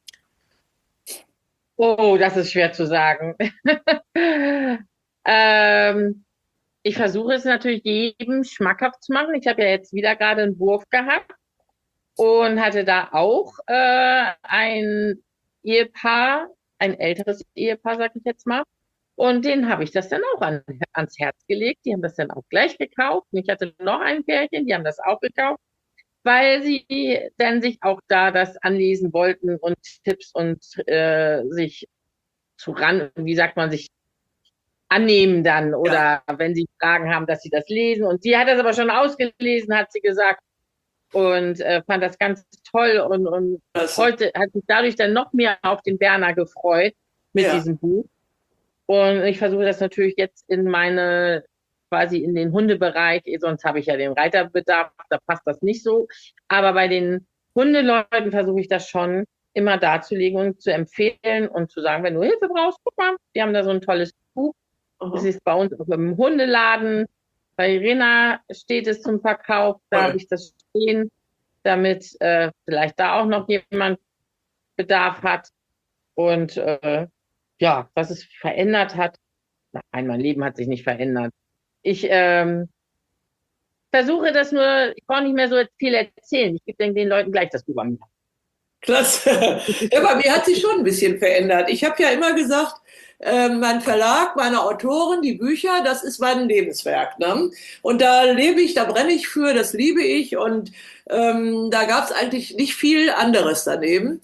Speaker 2: Oh, das ist schwer zu sagen. ähm, ich versuche es natürlich jedem schmackhaft zu machen. Ich habe ja jetzt wieder gerade einen Wurf gehabt und hatte da auch äh, ein Ehepaar, ein älteres Ehepaar, sag ich jetzt mal. Und denen habe ich das dann auch an, ans Herz gelegt. Die haben das dann auch gleich gekauft. Und ich hatte noch ein Pärchen, die haben das auch gekauft, weil sie dann sich auch da das anlesen wollten und Tipps und äh, sich zu ran, wie sagt man, sich annehmen dann oder ja. Wenn sie Fragen haben, dass sie das lesen. Und sie hat das aber schon ausgelesen, hat sie gesagt, und äh, fand das ganz toll und, und heute hat sich dadurch dann noch mehr auf den Berner gefreut mit ja. diesem Buch. Und ich versuche das natürlich jetzt in meine, quasi in den Hundebereich, sonst habe ich ja den Reiterbedarf, da passt das nicht so. Aber bei den Hundeleuten versuche ich das schon immer darzulegen und zu empfehlen und zu sagen, wenn du Hilfe brauchst, guck mal, wir haben da so ein tolles Buch. Uh-huh. Das ist bei uns auch im Hundeladen. Bei Irina steht es zum Verkauf, da okay. habe ich das stehen, damit äh, vielleicht da auch noch jemand Bedarf hat. Und äh, ja, was es verändert hat, nein, mein Leben hat sich nicht verändert. Ich ähm, versuche das nur, ich brauche nicht mehr so viel erzählen. Ich gebe den Leuten gleich das Buch an.
Speaker 1: Klasse. Ja, bei mir hat sich schon ein bisschen verändert. Ich habe ja immer gesagt, äh, mein Verlag, meine Autoren, die Bücher, das ist mein Lebenswerk. Ne? Und da lebe ich, da brenne ich für, das liebe ich. Und ähm, da gab es eigentlich nicht viel anderes daneben.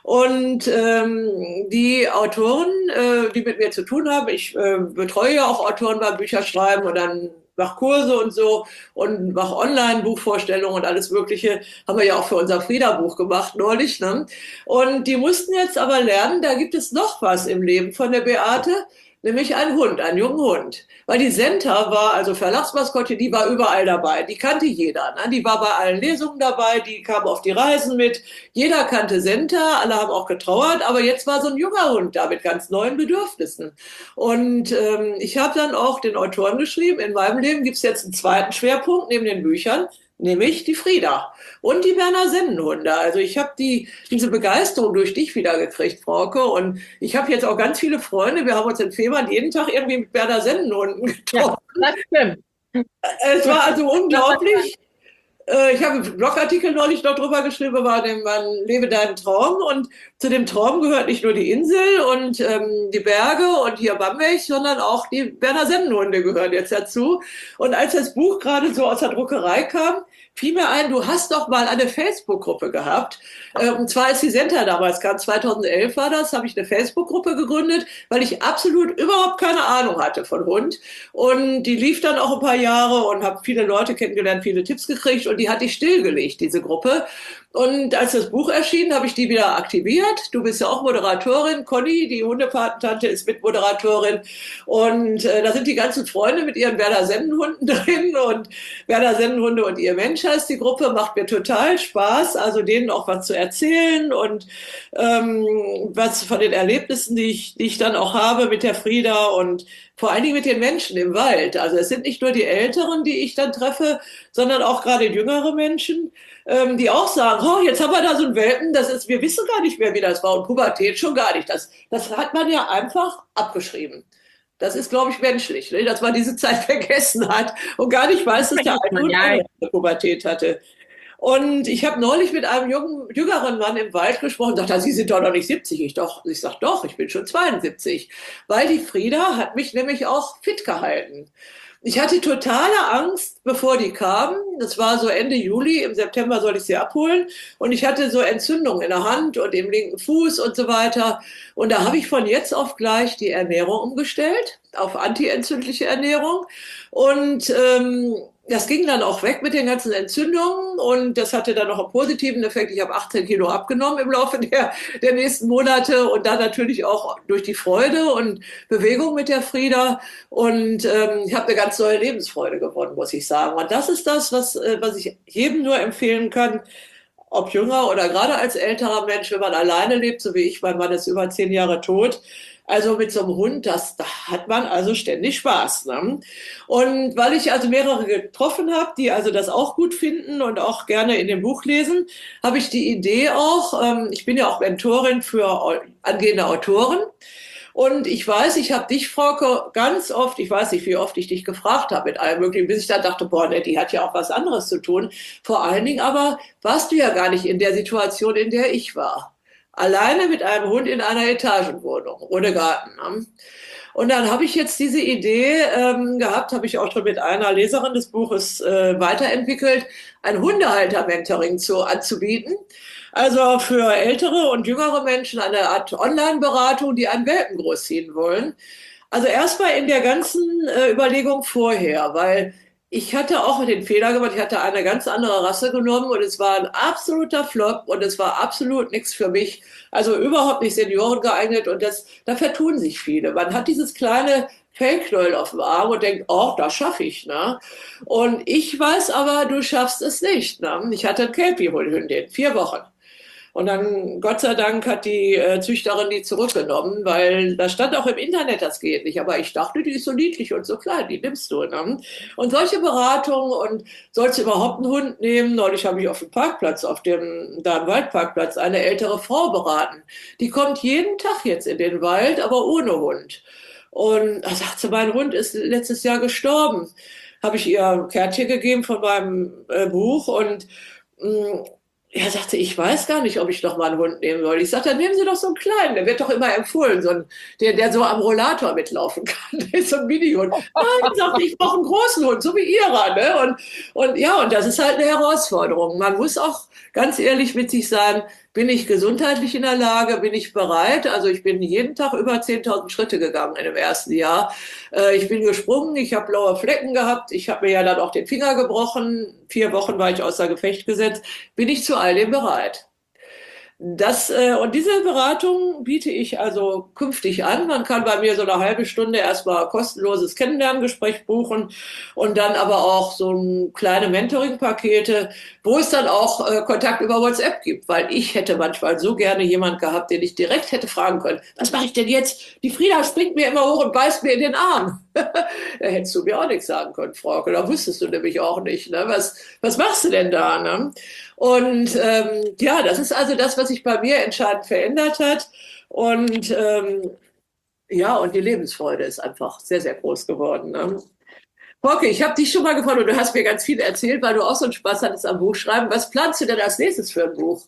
Speaker 1: Und ähm, die Autoren, äh, die mit mir zu tun haben, ich äh, betreue ja auch Autoren beim Bücherschreiben und dann mache Kurse und so und mache Online-Buchvorstellungen und alles Mögliche. Haben wir ja auch für unser Frieda-Buch gemacht neulich. Ne? Und die mussten jetzt aber lernen, da gibt es noch was im Leben von der Beate, nämlich einen Hund, einen jungen Hund. Weil die Senta war, also Verlagsmaskottchen, die war überall dabei. Die kannte jeder. Ne? Die war bei allen Lesungen dabei, die kam auf die Reisen mit. Jeder kannte Senta, alle haben auch getrauert, aber jetzt war so ein junger Hund da mit ganz neuen Bedürfnissen. Und ähm, ich habe dann auch den Autoren geschrieben, in meinem Leben gibt es jetzt einen zweiten Schwerpunkt neben den Büchern, nämlich die Frieda und die Berner Sennenhunde. Also ich habe die diese Begeisterung durch dich wieder gekriegt, Frauke. Und ich habe jetzt auch ganz viele Freunde. Wir haben uns in Fehmarn jeden Tag irgendwie mit Berner Sennenhunden getroffen. Ja, das stimmt. Es war also unglaublich. Ich habe einen Blogartikel neulich noch drüber geschrieben, war dem man lebe deinen Traum. Und zu dem Traum gehört nicht nur die Insel und ähm, die Berge und hier Bamberg, sondern auch die Berner Sennenhunde gehören jetzt dazu. Und als das Buch gerade so aus der Druckerei kam, fiel mir ein, du hast doch mal eine Facebook-Gruppe gehabt. Äh, und zwar als die Senta damals kam, zweitausendelf war das, habe ich eine Facebook-Gruppe gegründet, weil ich absolut überhaupt keine Ahnung hatte von Hund. Und die lief dann auch ein paar Jahre und habe viele Leute kennengelernt, viele Tipps gekriegt. Und die hatte ich stillgelegt, diese Gruppe. Und als das Buch erschien, habe ich die wieder aktiviert. Du bist ja auch Moderatorin. Conny, die Hundepatentante, ist Mitmoderatorin. Und äh, da sind die ganzen Freunde mit ihren Berner Sennenhunden drin. Und Berner Sennenhunde und ihr Mensch heißt die Gruppe. Macht mir total Spaß, also denen auch was zu erzählen. Und ähm, was von den Erlebnissen, die ich, die ich dann auch habe mit der Frieda und vor allen Dingen mit den Menschen im Wald. Also es sind nicht nur die Älteren, die ich dann treffe, sondern auch gerade jüngere Menschen, ähm, die auch sagen, oh, jetzt haben wir da so einen Welpen, das ist, wir wissen gar nicht mehr, wie das war. Und Pubertät schon gar nicht. Das, das hat man ja einfach abgeschrieben. Das ist, glaube ich, menschlich, ne? Dass man diese Zeit vergessen hat und gar nicht weiß, dass der
Speaker 2: Vergisst
Speaker 1: eine
Speaker 2: man,
Speaker 1: Hund auch
Speaker 2: ja.
Speaker 1: noch eine Pubertät hatte. Und ich habe neulich mit einem jungen, jüngeren Mann im Wald gesprochen und sagte, Sie sind doch noch nicht siebzig. Ich, doch, ich sage, doch, ich bin schon zweiundsiebzig. Weil die Frieda hat mich nämlich auch fit gehalten. Ich hatte totale Angst, bevor die kamen. Das war so Ende Juli, im September soll ich sie abholen. Und ich hatte so Entzündungen in der Hand und im linken Fuß und so weiter. Und da habe ich von jetzt auf gleich die Ernährung umgestellt, auf antientzündliche Ernährung. Und ähm, das ging dann auch weg mit den ganzen Entzündungen und das hatte dann noch einen positiven Effekt. Ich habe achtzehn Kilo abgenommen im Laufe der, der nächsten Monate und dann natürlich auch durch die Freude und Bewegung mit der Frieda. Und ähm, ich habe eine ganz neue Lebensfreude gewonnen, muss ich sagen. Und das ist das, was, äh, was ich jedem nur empfehlen kann, ob jünger oder gerade als älterer Mensch, wenn man alleine lebt, so wie ich, mein Mann ist über zehn Jahre tot. Also mit so einem Hund, das, da hat man also ständig Spaß. Ne? Und weil ich also mehrere getroffen habe, die also das auch gut finden und auch gerne in dem Buch lesen, habe ich die Idee auch, ähm, ich bin ja auch Mentorin für angehende Autoren. Und ich weiß, ich habe dich, Frauke, ganz oft, ich weiß nicht, wie oft ich dich gefragt habe mit allem Möglichen, bis ich dann dachte, boah, ne, die hat ja auch was anderes zu tun. Vor allen Dingen aber warst du ja gar nicht in der Situation, in der ich war. Alleine mit einem Hund in einer Etagenwohnung, ohne Garten. Ne? Und dann habe ich jetzt diese Idee ähm, gehabt, habe ich auch schon mit einer Leserin des Buches äh, weiterentwickelt, ein Hundehalter-Mentoring zu, anzubieten. Also für ältere und jüngere Menschen eine Art Online-Beratung, die einen Welpen großziehen wollen. Also erstmal in der ganzen äh, Überlegung vorher, weil ich hatte auch den Fehler gemacht, ich hatte eine ganz andere Rasse genommen und es war ein absoluter Flop und es war absolut nichts für mich. Also überhaupt nicht Senioren geeignet und das, da vertun sich viele. Man hat dieses kleine Fellknäuel auf dem Arm und denkt, oh, das schaffe ich. Ne? Und ich weiß aber, du schaffst es nicht. Ne? Ich hatte eine Kelpie-Hündin, vier Wochen. Und dann, Gott sei Dank, hat die äh, Züchterin die zurückgenommen, weil da stand auch im Internet, das geht nicht. Aber ich dachte, die ist so niedlich und so klein, die nimmst du. Ne? Und solche Beratungen und sollst du überhaupt einen Hund nehmen? Neulich habe ich auf dem Parkplatz, auf dem, da im Waldparkplatz, eine ältere Frau beraten. Die kommt jeden Tag jetzt in den Wald, aber ohne Hund. Und da sagt sie, mein Hund ist letztes Jahr gestorben. Habe ich ihr ein Kärtchen gegeben von meinem äh, Buch und mh, er sagte, ich weiß gar nicht, ob ich noch mal einen Hund nehmen soll. Ich sagte, dann nehmen Sie doch so einen kleinen. Der wird doch immer empfohlen, so ein, der, der so am Rollator mitlaufen kann. Der ist so ein Mini-Hund. Nein, sagt, ich brauche einen großen Hund, so wie Ihrer. Ne? Und, und ja, und das ist halt eine Herausforderung. Man muss auch ganz ehrlich mit sich sein, bin ich gesundheitlich in der Lage, bin ich bereit? Also ich bin jeden Tag über zehntausend Schritte gegangen in dem ersten Jahr. Äh, ich bin gesprungen, ich habe blaue Flecken gehabt, ich habe mir ja dann auch den Finger gebrochen. Vier Wochen war ich außer Gefecht gesetzt. Bin ich zu all dem bereit? Das, äh, und diese Beratung biete ich also künftig an. Man kann bei mir so eine halbe Stunde erstmal kostenloses Kennenlerngespräch buchen und dann aber auch so ein kleine Mentoring-Pakete, wo es dann auch äh, Kontakt über WhatsApp gibt, weil ich hätte manchmal so gerne jemand gehabt, den ich direkt hätte fragen können, was mache ich denn jetzt? Die Frieda springt mir immer hoch und beißt mir in den Arm. Da hättest du mir auch nichts sagen können, Frauke. Da wusstest du nämlich auch nicht. Ne? Was, was machst du denn da? Ne? Und ähm, ja, das ist also das, was sich bei mir entscheidend verändert hat. Und ähm, ja, und die Lebensfreude ist einfach sehr, sehr groß geworden. Ne? Frauke, ich habe dich schon mal gefragt und du hast mir ganz viel erzählt, weil du auch so einen Spaß hattest am Buchschreiben. Was planst du denn als nächstes für ein Buch?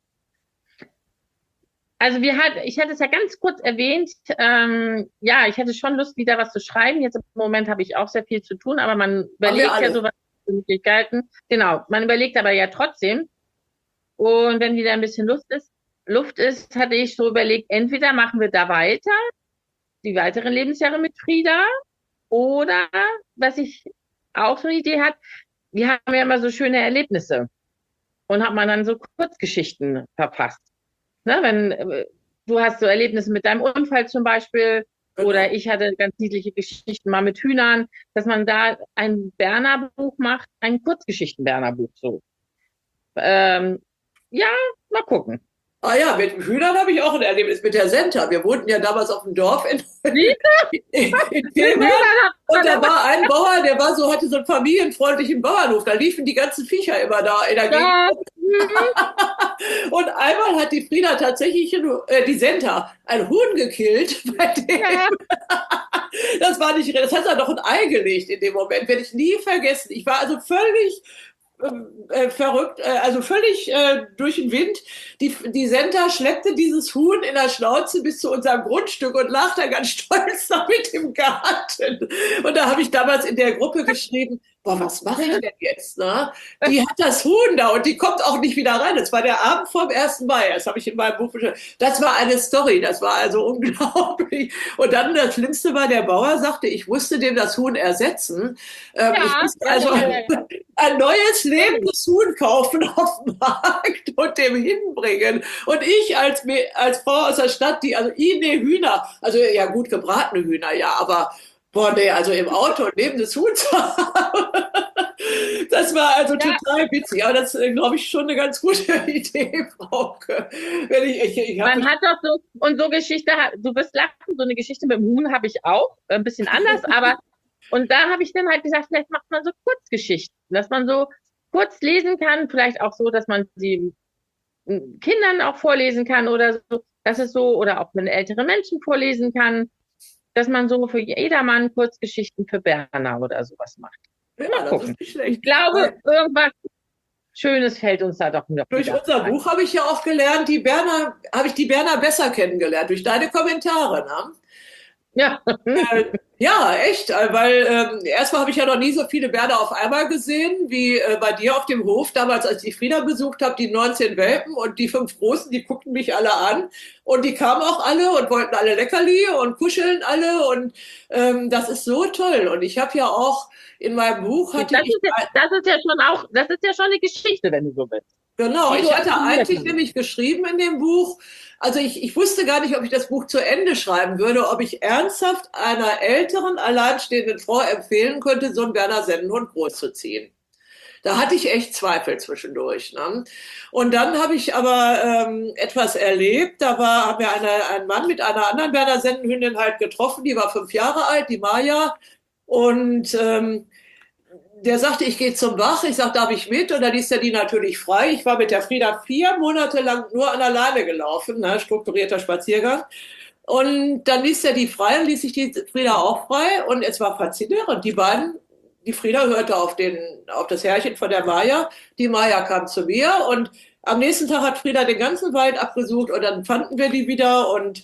Speaker 2: Also wir hat, ich hatte es ja ganz kurz erwähnt, ähm, ja, ich hätte schon Lust, wieder was zu schreiben. Jetzt im Moment habe ich auch sehr viel zu tun, aber man überlegt ja sowas für Möglichkeiten. Genau, man überlegt aber ja trotzdem. Und wenn wieder ein bisschen Luft ist, Luft ist, hatte ich so überlegt, entweder machen wir da weiter, die weiteren Lebensjahre mit Frieda, oder was ich auch so eine Idee hat, wir haben ja immer so schöne Erlebnisse und hat man dann so Kurzgeschichten verfasst. Ne, wenn äh, du hast so Erlebnisse mit deinem Unfall zum Beispiel, genau. Oder ich hatte ganz niedliche Geschichten mal mit Hühnern, dass man da ein Berner Buch macht, ein Kurzgeschichten-Berner Buch so. Ähm, ja, mal gucken.
Speaker 1: Ah ja, mit Hühnern habe ich auch ein Erlebnis mit der Senta. Wir wohnten ja damals auf dem Dorf in, in, in Tillmann. Und da war ein Bauer, der war so, hatte so einen familienfreundlichen Bauernhof. Da liefen die ganzen Viecher immer da in der Gegend.
Speaker 2: Ja.
Speaker 1: Und einmal hat die Frieda tatsächlich, äh, die Senta, ein Huhn gekillt bei dem. Ja. Das war nicht, das hat er doch ein Ei gelegt in dem Moment, werde ich nie vergessen. Ich war also völlig äh, verrückt, äh, also völlig äh, durch den Wind. Die, die Senta schleppte dieses Huhn in der Schnauze bis zu unserem Grundstück und lag da ganz stolz damit im Garten. Und da habe ich damals in der Gruppe geschrieben, boah, was mache ich denn jetzt? Ne? Die hat das Huhn da und die kommt auch nicht wieder rein. Das war der Abend vorm ersten Mai. Das habe ich in meinem Buch beschrieben. Das war eine Story. Das war also unglaublich. Und dann das Schlimmste war, der Bauer sagte, ich musste dem das Huhn ersetzen. Ähm, ja, ich musste also ja, ja, ja. ein neues lebendes Huhn kaufen auf dem Markt und dem hinbringen. Und ich als, als Frau aus der Stadt, die, also, i, nee, Hühner, also ja gut gebratene Hühner, ja, aber boah, nee, also im Auto und neben des Huhns. Das war also ja. total witzig. Aber das ist, glaube ich, schon eine ganz gute Idee, Frauke. Wenn ich, ich, ich
Speaker 2: Man hat doch so, und so Geschichte, du wirst lachen, so eine Geschichte mit dem Huhn habe ich auch, ein bisschen anders, aber, und da habe ich dann halt gesagt, vielleicht macht man so Kurzgeschichten, dass man so kurz lesen kann, vielleicht auch so, dass man sie Kindern auch vorlesen kann oder so, das ist so, oder auch mit älteren Menschen vorlesen kann, dass man so für jedermann Kurzgeschichten für Berner oder sowas macht.
Speaker 1: Ja, mal gucken.
Speaker 2: Ich glaube, Weil irgendwas Schönes fällt uns da doch noch.
Speaker 1: Durch unser ein. Buch habe ich ja auch gelernt, die Berner, habe ich die Berner besser kennengelernt, durch deine Kommentare, ne?
Speaker 2: Ja.
Speaker 1: Äh, ja, echt, weil ähm, erstmal habe ich ja noch nie so viele Berner auf einmal gesehen, wie äh, bei dir auf dem Hof, damals, als ich Frieda besucht habe, die neunzehn Welpen und die fünf Großen, die guckten mich alle an und die kamen auch alle und wollten alle Leckerli und kuscheln alle und ähm, das ist so toll und ich habe ja auch in meinem Buch hatte
Speaker 2: das
Speaker 1: ich...
Speaker 2: Ist ja, das ist ja schon auch, das ist ja schon eine Geschichte, wenn du so willst.
Speaker 1: Genau, ich hatte eigentlich nämlich geschrieben in dem Buch, also ich, ich wusste gar nicht, ob ich das Buch zu Ende schreiben würde, ob ich ernsthaft einer älteren, alleinstehenden Frau empfehlen könnte, so einen Berner Sennenhund großzuziehen. Da hatte ich echt Zweifel zwischendurch. Ne? Und dann habe ich aber ähm, etwas erlebt. Da war, haben wir eine, einen Mann mit einer anderen Berner Sennenhündin halt getroffen, die war fünf Jahre alt, die Maja. Und ähm, der sagte, ich gehe zum Bach. Ich sagte, darf ich mit? Und dann ließ er die natürlich frei. Ich war mit der Frieda vier Monate lang nur an der Leine gelaufen, ne? Strukturierter Spaziergang. Und dann ließ er die frei und ließ sich die Frieda auch frei. Und es war faszinierend. Die beiden, die Frieda hörte auf, den, auf das Herrchen von der Maja. Die Maja kam zu mir und am nächsten Tag hat Frieda den ganzen Wald abgesucht und dann fanden wir die wieder und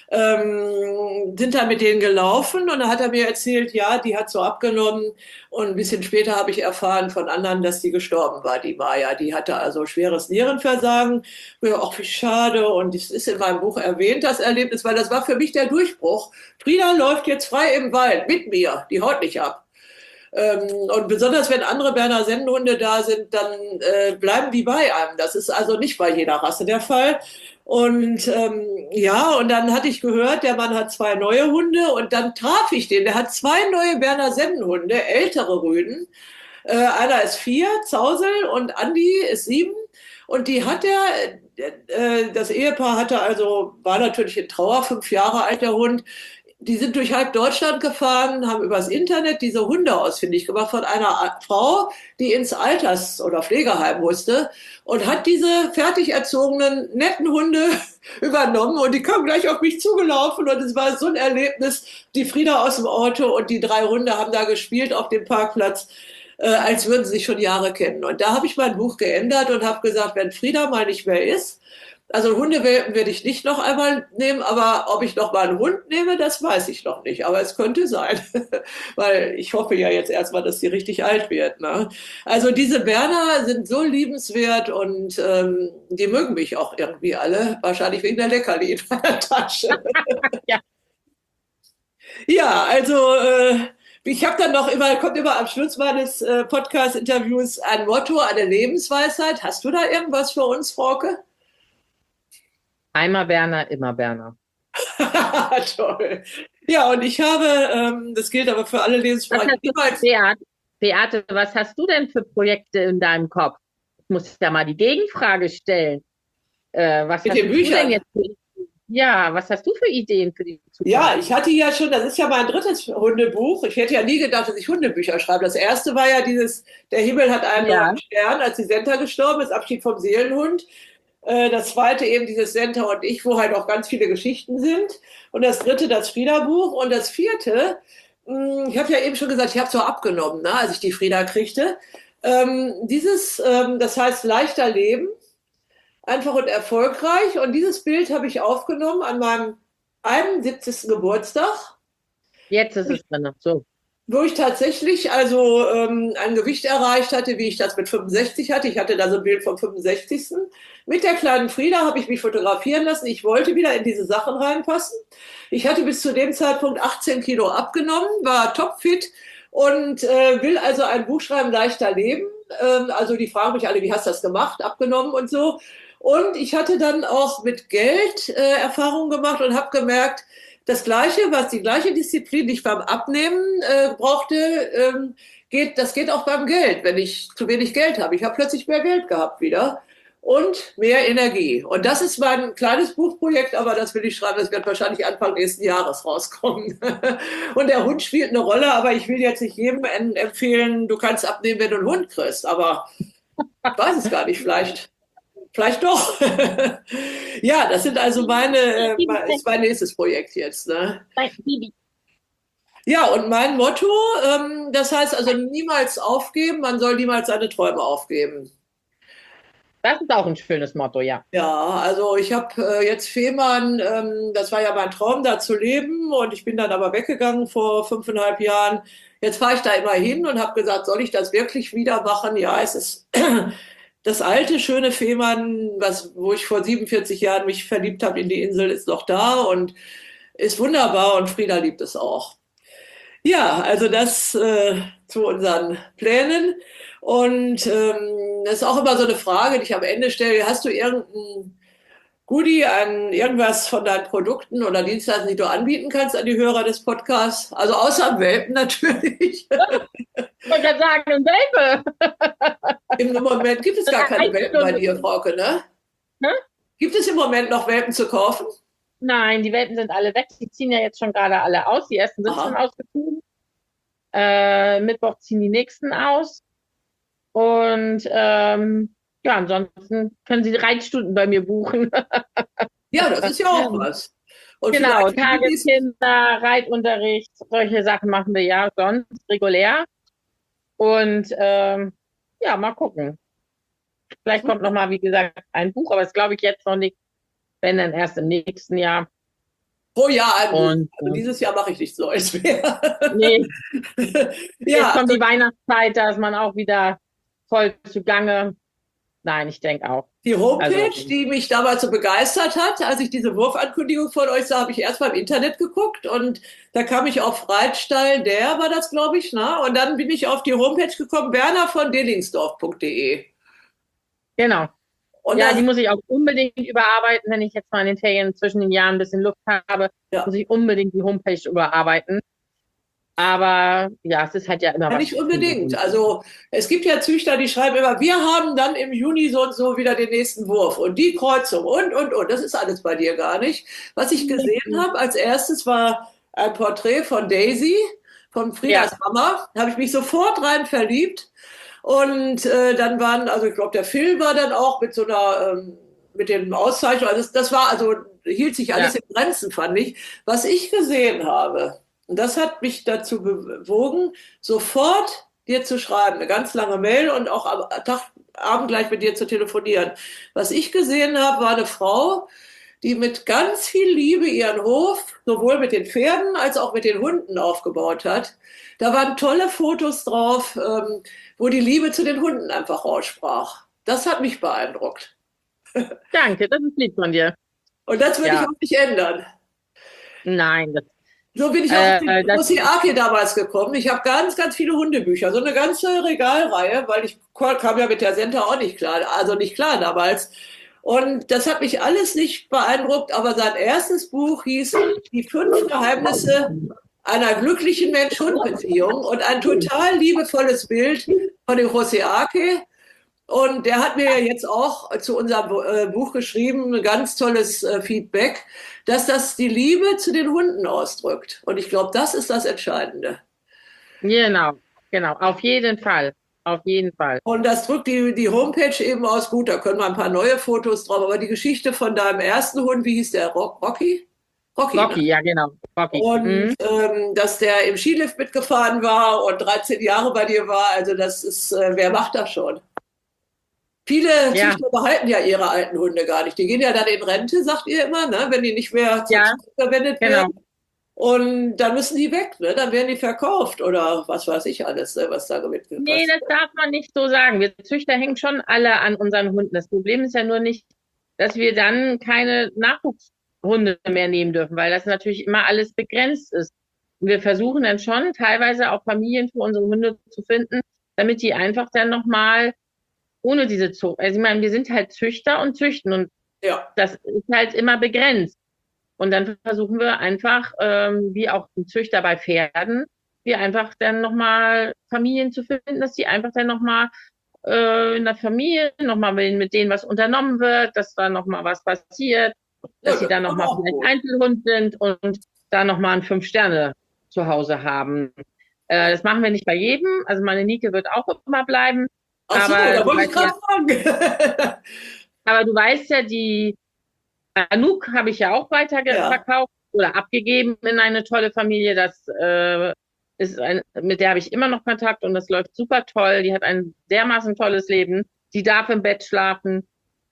Speaker 1: ähm, sind dann mit denen gelaufen und dann hat er mir erzählt, ja, die hat so abgenommen und ein bisschen später habe ich erfahren von anderen, dass die gestorben war, die Maja. Die hatte also schweres Nierenversagen. Ja, ach, wie schade und das ist in meinem Buch erwähnt, das Erlebnis, weil das war für mich der Durchbruch. Frieda läuft jetzt frei im Wald mit mir, die haut nicht ab. Und besonders wenn andere Berner Sennenhunde da sind, dann äh, bleiben die bei einem. Das ist also nicht bei jeder Rasse der Fall. Und ähm, ja, und dann hatte ich gehört, der Mann hat zwei neue Hunde und dann traf ich den. Der hat zwei neue Berner Sennenhunde, ältere Rüden. Äh, einer ist vier, Zausel, und Andi ist sieben. Und die hat er, äh, das Ehepaar hatte also, war natürlich in Trauer, fünf Jahre alt der Hund. Die sind durch halb Deutschland gefahren, haben übers Internet diese Hunde ausfindig gemacht von einer Frau, die ins Alters- oder Pflegeheim musste und hat diese fertig erzogenen, netten Hunde übernommen und die kamen gleich auf mich zugelaufen und es war so ein Erlebnis. Die Frieda aus dem Auto und die drei Hunde haben da gespielt auf dem Parkplatz, äh, als würden sie sich schon Jahre kennen. Und da habe ich mein Buch geändert und habe gesagt, wenn Frieda mal nicht mehr ist, also Hundewelpen werde ich nicht noch einmal nehmen, aber ob ich noch mal einen Hund nehme, das weiß ich noch nicht. Aber es könnte sein, weil ich hoffe ja jetzt erstmal, dass sie richtig alt wird. Ne? Also diese Berner sind so liebenswert und ähm, die mögen mich auch irgendwie alle, wahrscheinlich wegen der Leckerli in meiner Tasche. Ja. Ja, also äh, ich habe dann noch immer, kommt immer am Schluss meines äh, Podcast-Interviews ein Motto, eine Lebensweisheit. Hast du da irgendwas für uns, Frauke?
Speaker 2: Einmal Berner, immer Berner.
Speaker 1: Toll. Ja, und ich habe, ähm, das gilt aber für alle Lebensfragen.
Speaker 2: Beate, Beate, was hast du denn für Projekte in deinem Kopf? Ich muss ja mal die Gegenfrage stellen. Äh, was
Speaker 1: Mit
Speaker 2: hast
Speaker 1: den
Speaker 2: du denn
Speaker 1: Büchern.
Speaker 2: jetzt für, ja, was hast du für Ideen für die
Speaker 1: Ja,
Speaker 2: Zukunft?
Speaker 1: ich hatte ja schon, das ist ja mein drittes Hundebuch. Ich hätte ja nie gedacht, dass ich Hundebücher schreibe. Das erste war ja dieses, Der Himmel hat einen neuen
Speaker 2: Ja,
Speaker 1: Stern, als die Senta gestorben ist, Abschied vom Seelenhund. Äh, Das zweite eben dieses Senta und ich, wo halt auch ganz viele Geschichten sind. Und das dritte das Frieda-Buch. Und das vierte, mh, ich habe ja eben schon gesagt, ich habe so abgenommen, ne, als ich die Frieda kriegte. Ähm, dieses, ähm, das heißt leichter Leben, einfach und erfolgreich. Und dieses Bild habe ich aufgenommen an meinem einundsiebzigsten Geburtstag,
Speaker 2: jetzt ist es drin. So.
Speaker 1: wo ich tatsächlich also ähm, ein Gewicht erreicht hatte, wie ich das mit fünfundsechzig hatte. Ich hatte da so ein Bild vom fünfundsechzigsten. Mit der kleinen Frieda habe ich mich fotografieren lassen. Ich wollte wieder in diese Sachen reinpassen. Ich hatte bis zu dem Zeitpunkt achtzehn Kilo abgenommen, war topfit und äh, will also ein Buch schreiben, leichter leben. Ähm, also die fragen mich alle, wie hast du das gemacht, abgenommen und so. Und ich hatte dann auch mit Geld äh, Erfahrungen gemacht und habe gemerkt, das Gleiche, was die gleiche Disziplin, die ich beim Abnehmen äh, brauchte, ähm, geht, das geht auch beim Geld, wenn ich zu wenig Geld habe. Ich habe plötzlich mehr Geld gehabt wieder und mehr Energie. Und das ist mein kleines Buchprojekt, aber das will ich schreiben, das wird wahrscheinlich Anfang nächsten Jahres rauskommen. Und der Hund spielt eine Rolle, aber ich will jetzt nicht jedem empfehlen, du kannst abnehmen, wenn du einen Hund kriegst. Aber ich weiß es gar nicht, vielleicht. Vielleicht doch. Ja, das sind also meine, äh, ist mein nächstes Projekt jetzt. Ne? Ja, und mein Motto, ähm, das heißt also niemals aufgeben, man soll niemals seine Träume aufgeben.
Speaker 2: Das ist auch ein schönes Motto, ja.
Speaker 1: Ja, also ich habe äh, jetzt Fehmarn, ähm, das war ja mein Traum, da zu leben und ich bin dann aber weggegangen vor fünfeinhalb Jahren. Jetzt fahre ich da immer hin und habe gesagt, soll ich das wirklich wieder machen? Ja, es ist das alte, schöne Fehmarn, was, wo ich vor siebenundvierzig Jahren mich verliebt habe in die Insel, ist noch da und ist wunderbar und Frieda liebt es auch. Ja, also das äh, zu unseren Plänen. Und ähm, das ist auch immer so eine Frage, die ich am Ende stelle. Hast du irgendein Goodie, an irgendwas von deinen Produkten oder Dienstleistungen, die du anbieten kannst an die Hörer des Podcasts? Also außer Welpen natürlich.
Speaker 2: Ich wollte gerade sagen, ein Welpe.
Speaker 1: Im Moment gibt es gar keine Welpen bei dir, Frauke, ne?
Speaker 2: Ne?
Speaker 1: Gibt es im Moment noch Welpen zu kaufen?
Speaker 2: Nein, die Welpen sind alle weg. Die ziehen ja jetzt schon gerade alle aus. Die ersten sind
Speaker 1: Aha.
Speaker 2: schon ausgezogen. Äh, Mittwoch ziehen die nächsten aus. Und ähm, ja, ansonsten können Sie Reitstunden bei mir buchen.
Speaker 1: Ja, das ist ja auch was. Und
Speaker 2: Genau,
Speaker 1: vielleicht für die, die's-
Speaker 2: Tageskinder, Reitunterricht, solche Sachen machen wir ja sonst regulär. Und ähm, ja, mal gucken. Vielleicht kommt noch mal, wie gesagt, ein Buch, aber das glaube ich jetzt noch nicht, wenn dann erst im nächsten Jahr.
Speaker 1: pro Jahr ein Buch.
Speaker 2: Und
Speaker 1: Also
Speaker 2: äh,
Speaker 1: dieses Jahr mache ich nichts Neues mehr.
Speaker 2: nee, jetzt
Speaker 1: Ja,
Speaker 2: kommt
Speaker 1: also
Speaker 2: die Weihnachtszeit, da ist man auch wieder voll zugange. Nein, ich denke auch.
Speaker 1: die Homepage,
Speaker 2: Also,
Speaker 1: die mich damals so begeistert hat, als ich diese Wurfankündigung von euch sah, habe ich erst mal im Internet geguckt und da kam ich auf Reitstall, der war das, glaube ich, ne? Und dann bin ich auf die Homepage gekommen, berner von delingsdorf punkt de.
Speaker 2: genau.
Speaker 1: Und
Speaker 2: Ja,
Speaker 1: das,
Speaker 2: die muss ich auch unbedingt überarbeiten, wenn ich jetzt mal in den Ferien zwischen den Jahren ein bisschen Luft habe,
Speaker 1: ja,
Speaker 2: muss ich unbedingt die Homepage überarbeiten. Aber ja, es ist halt ja immer
Speaker 1: ja,
Speaker 2: was
Speaker 1: nicht
Speaker 2: zu
Speaker 1: unbedingt.
Speaker 2: tun.
Speaker 1: Also es gibt ja Züchter, die schreiben immer, wir haben dann im Juni so und so wieder den nächsten Wurf und die Kreuzung und, und, und. Das ist alles bei dir gar nicht. Was ich gesehen habe als erstes war ein Porträt von Daisy, von Friedas
Speaker 2: Ja,
Speaker 1: Mama. Da habe ich mich sofort rein verliebt. Und äh, dann waren, also ich glaube, der Film war dann auch mit so einer, ähm, mit den Auszeichnungen, also das, das war, also hielt sich alles
Speaker 2: ja,
Speaker 1: in Grenzen, fand ich. Was ich gesehen habe, und das hat mich dazu bewogen, sofort dir zu schreiben, eine ganz lange Mail und auch am Tag, Abend gleich mit dir zu telefonieren. Was ich gesehen habe, war eine Frau, die mit ganz viel Liebe ihren Hof sowohl mit den Pferden als auch mit den Hunden aufgebaut hat. Da waren tolle Fotos drauf, ähm, wo die Liebe zu den Hunden einfach raussprach. Das hat mich beeindruckt.
Speaker 2: danke, das ist lieb von dir.
Speaker 1: Und das würde ich
Speaker 2: Ja,
Speaker 1: auch nicht ändern.
Speaker 2: nein, das,
Speaker 1: So bin ich auch auf die
Speaker 2: äh, das,
Speaker 1: Ossiake damals gekommen. Ich habe ganz, ganz viele Hundebücher, so eine ganze Regalreihe, weil ich kam ja mit der Senta auch nicht klar, also nicht klar damals. Und das hat mich alles nicht beeindruckt, aber sein erstes Buch hieß Die fünf Geheimnisse einer glücklichen Mensch-Hund-Beziehung und ein total liebevolles Bild von dem Ossiake. Und der hat mir ja jetzt auch zu unserem äh, Buch geschrieben, ein ganz tolles äh, Feedback, dass das die Liebe zu den Hunden ausdrückt. Und ich glaube, das ist das Entscheidende.
Speaker 2: Genau, genau, auf jeden Fall, auf jeden Fall.
Speaker 1: Und das drückt die, die Homepage eben aus. Gut, da können wir ein paar neue Fotos drauf. Aber die Geschichte von deinem ersten Hund, wie hieß der? Rocky?
Speaker 2: Rocky, Rocky, ne? Ja, genau. Rocky.
Speaker 1: Und mhm. ähm, dass der im Skilift mitgefahren war und dreizehn Jahre bei dir war, also das ist, äh, wer macht das schon? Viele ja. Züchter behalten ja ihre alten Hunde gar nicht. Die gehen ja dann in Rente, sagt ihr immer, ne? Wenn die nicht mehr zum
Speaker 2: ja,
Speaker 1: verwendet
Speaker 2: genau.
Speaker 1: werden. Und dann müssen die weg, ne? Dann werden die verkauft oder was weiß ich alles, ne? Was da mitgekostet.
Speaker 2: Nee, das darf man nicht so sagen. Wir Züchter hängen schon alle an unseren Hunden. Das Problem ist ja nur nicht, dass wir dann keine Nachwuchshunde mehr nehmen dürfen, weil das natürlich immer alles begrenzt ist. Und wir versuchen dann schon teilweise auch Familien für unsere Hunde zu finden, damit die einfach dann nochmal ohne diese Zucht, also ich meine, wir sind halt Züchter und züchten und ja. Das ist halt immer begrenzt. Und dann versuchen wir einfach, ähm, wie auch ein Züchter bei Pferden, wir einfach dann nochmal Familien zu finden, dass die einfach dann nochmal äh, in der Familie nochmal mit, mit denen was unternommen wird, dass da nochmal was passiert, dass sie ja, dann nochmal vielleicht gut. Einzelhund sind und da nochmal ein Fünf-Sterne zu Hause haben. Äh, das machen wir nicht bei jedem. Also meine Nike wird auch immer bleiben.
Speaker 1: Ach so,
Speaker 2: aber
Speaker 1: da wollte ich gerade fragen.
Speaker 2: Aber du weißt ja, die Anouk habe ich ja auch weiter ja. verkauft oder abgegeben in eine tolle Familie. Das äh, ist ein, mit der habe ich immer noch Kontakt und das läuft super toll. Die hat ein dermaßen tolles Leben. Die darf im Bett schlafen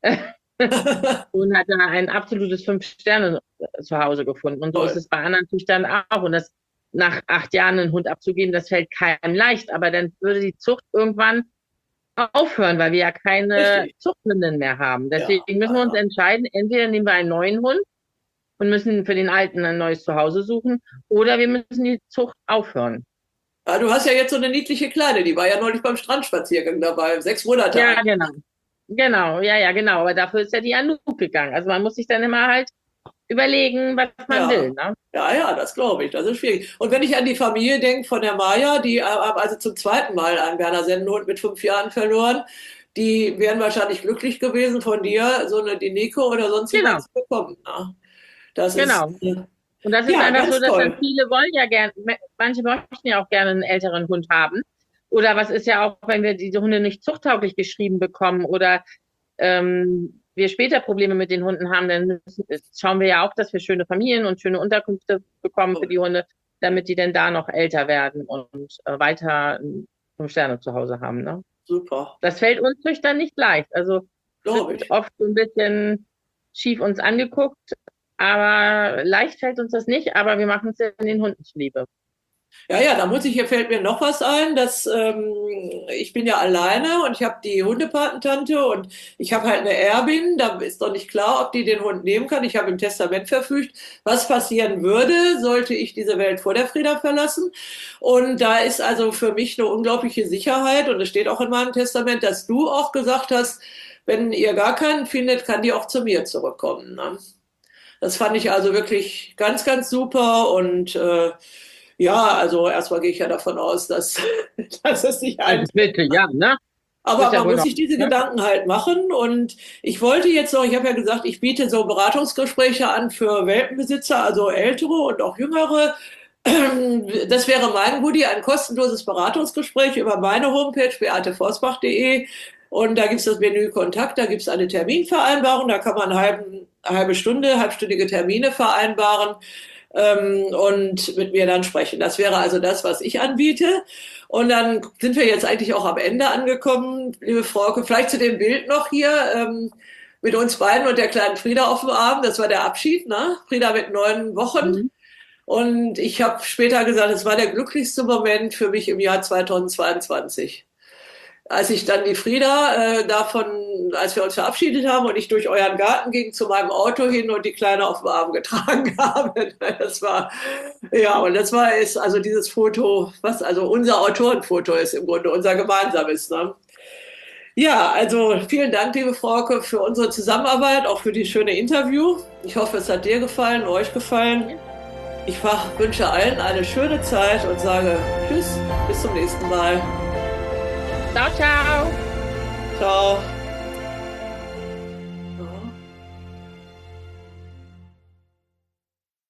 Speaker 2: und hat da ein absolutes Fünf-Sterne zu Hause gefunden. Und so toll. Ist es bei anderen Züchtern auch. Und das nach acht Jahren einen Hund abzugeben, das fällt keinem leicht. Aber dann würde die Zucht irgendwann aufhören, weil wir ja keine Zuchthündin mehr haben. Deswegen ja, müssen wir uns entscheiden, entweder nehmen wir einen neuen Hund und müssen für den alten ein neues Zuhause suchen oder wir müssen die Zucht aufhören.
Speaker 1: Ja, du hast ja jetzt so eine niedliche Kleine, die war ja neulich beim Strandspaziergang dabei, sechs Monate alt.
Speaker 2: Ja, genau. Genau, ja, ja, genau. Aber dafür ist ja die Anouk gegangen. Also man muss sich dann immer halt überlegen, was man
Speaker 1: ja.
Speaker 2: will. Ne?
Speaker 1: Ja, ja, das glaube ich. Das ist schwierig. Und wenn ich an die Familie denke von der Maja, die haben also zum zweiten Mal einen Berner Sennenhund mit fünf Jahren verloren, die wären wahrscheinlich glücklich gewesen, von dir so eine Dineko oder sonst
Speaker 2: genau.
Speaker 1: was zu bekommen. Ne? Das
Speaker 2: genau.
Speaker 1: Ist, äh,
Speaker 2: und das ist ja, einfach so, dass dann viele wollen ja gerne, manche möchten ja auch gerne einen älteren Hund haben. Oder was ist ja auch, wenn wir diese Hunde nicht zuchttauglich geschrieben bekommen oder ähm, wir später Probleme mit den Hunden haben, dann müssen, schauen wir ja auch, dass wir schöne Familien und schöne Unterkünfte bekommen für die Hunde, damit die dann da noch älter werden und äh, weiter fünf Sterne zu Hause haben. Ne?
Speaker 1: Super.
Speaker 2: Das fällt uns Züchtern nicht leicht. Also wird oft so ein bisschen schief uns angeguckt, aber leicht fällt uns das nicht, aber wir machen es ja in den Hunden zuliebe.
Speaker 1: Ja, ja, da muss ich, hier fällt mir noch was ein, dass ähm, ich bin ja alleine und ich habe die Hundepatentante und ich habe halt eine Erbin, da ist noch nicht klar, ob die den Hund nehmen kann. Ich habe im Testament verfügt, was passieren würde, sollte ich diese Welt vor der Frieda verlassen. Und da ist also für mich eine unglaubliche Sicherheit und es steht auch in meinem Testament, dass du auch gesagt hast, wenn ihr gar keinen findet, kann die auch zu mir zurückkommen. Ne? Das fand ich also wirklich ganz, ganz super und äh, ja, also erstmal gehe ich ja davon aus, dass, dass es nicht ein.
Speaker 2: Bitte, ja, ne?
Speaker 1: Aber man muss sich diese Gedanken halt machen. Und ich wollte jetzt noch, ich habe ja gesagt, ich biete so Beratungsgespräche an für Welpenbesitzer, also ältere und auch jüngere. Das wäre mein Goodie, ein kostenloses Beratungsgespräch über meine Homepage beate forsbach punkt de. Und da gibt es das Menü Kontakt, da gibt es eine Terminvereinbarung, da kann man eine halbe, eine halbe Stunde, halbstündige Termine vereinbaren. Und mit mir dann sprechen. Das wäre also das, was ich anbiete. Und dann sind wir jetzt eigentlich auch am Ende angekommen, liebe Frauke. Vielleicht zu dem Bild noch hier ähm, mit uns beiden und der kleinen Frieda auf dem Arm. Das war der Abschied, ne? Frieda mit neun Wochen. Mhm. Und ich habe später gesagt, es war der glücklichste Moment für mich im Jahr zweitausendzweiundzwanzig. Als ich dann die Frieda äh, davon, als wir uns verabschiedet haben und ich durch euren Garten ging zu meinem Auto hin und die Kleine auf dem Arm getragen habe. Das war, ja, und das war, ist also dieses Foto, was also unser Autorenfoto ist im Grunde, unser gemeinsames. Ne? Ja, also vielen Dank, liebe Frauke, für unsere Zusammenarbeit, auch für die schöne Interview. Ich hoffe, es hat dir gefallen, euch gefallen. Ich wünsche allen eine schöne Zeit und sage Tschüss, bis zum nächsten Mal.
Speaker 2: Ciao, ciao.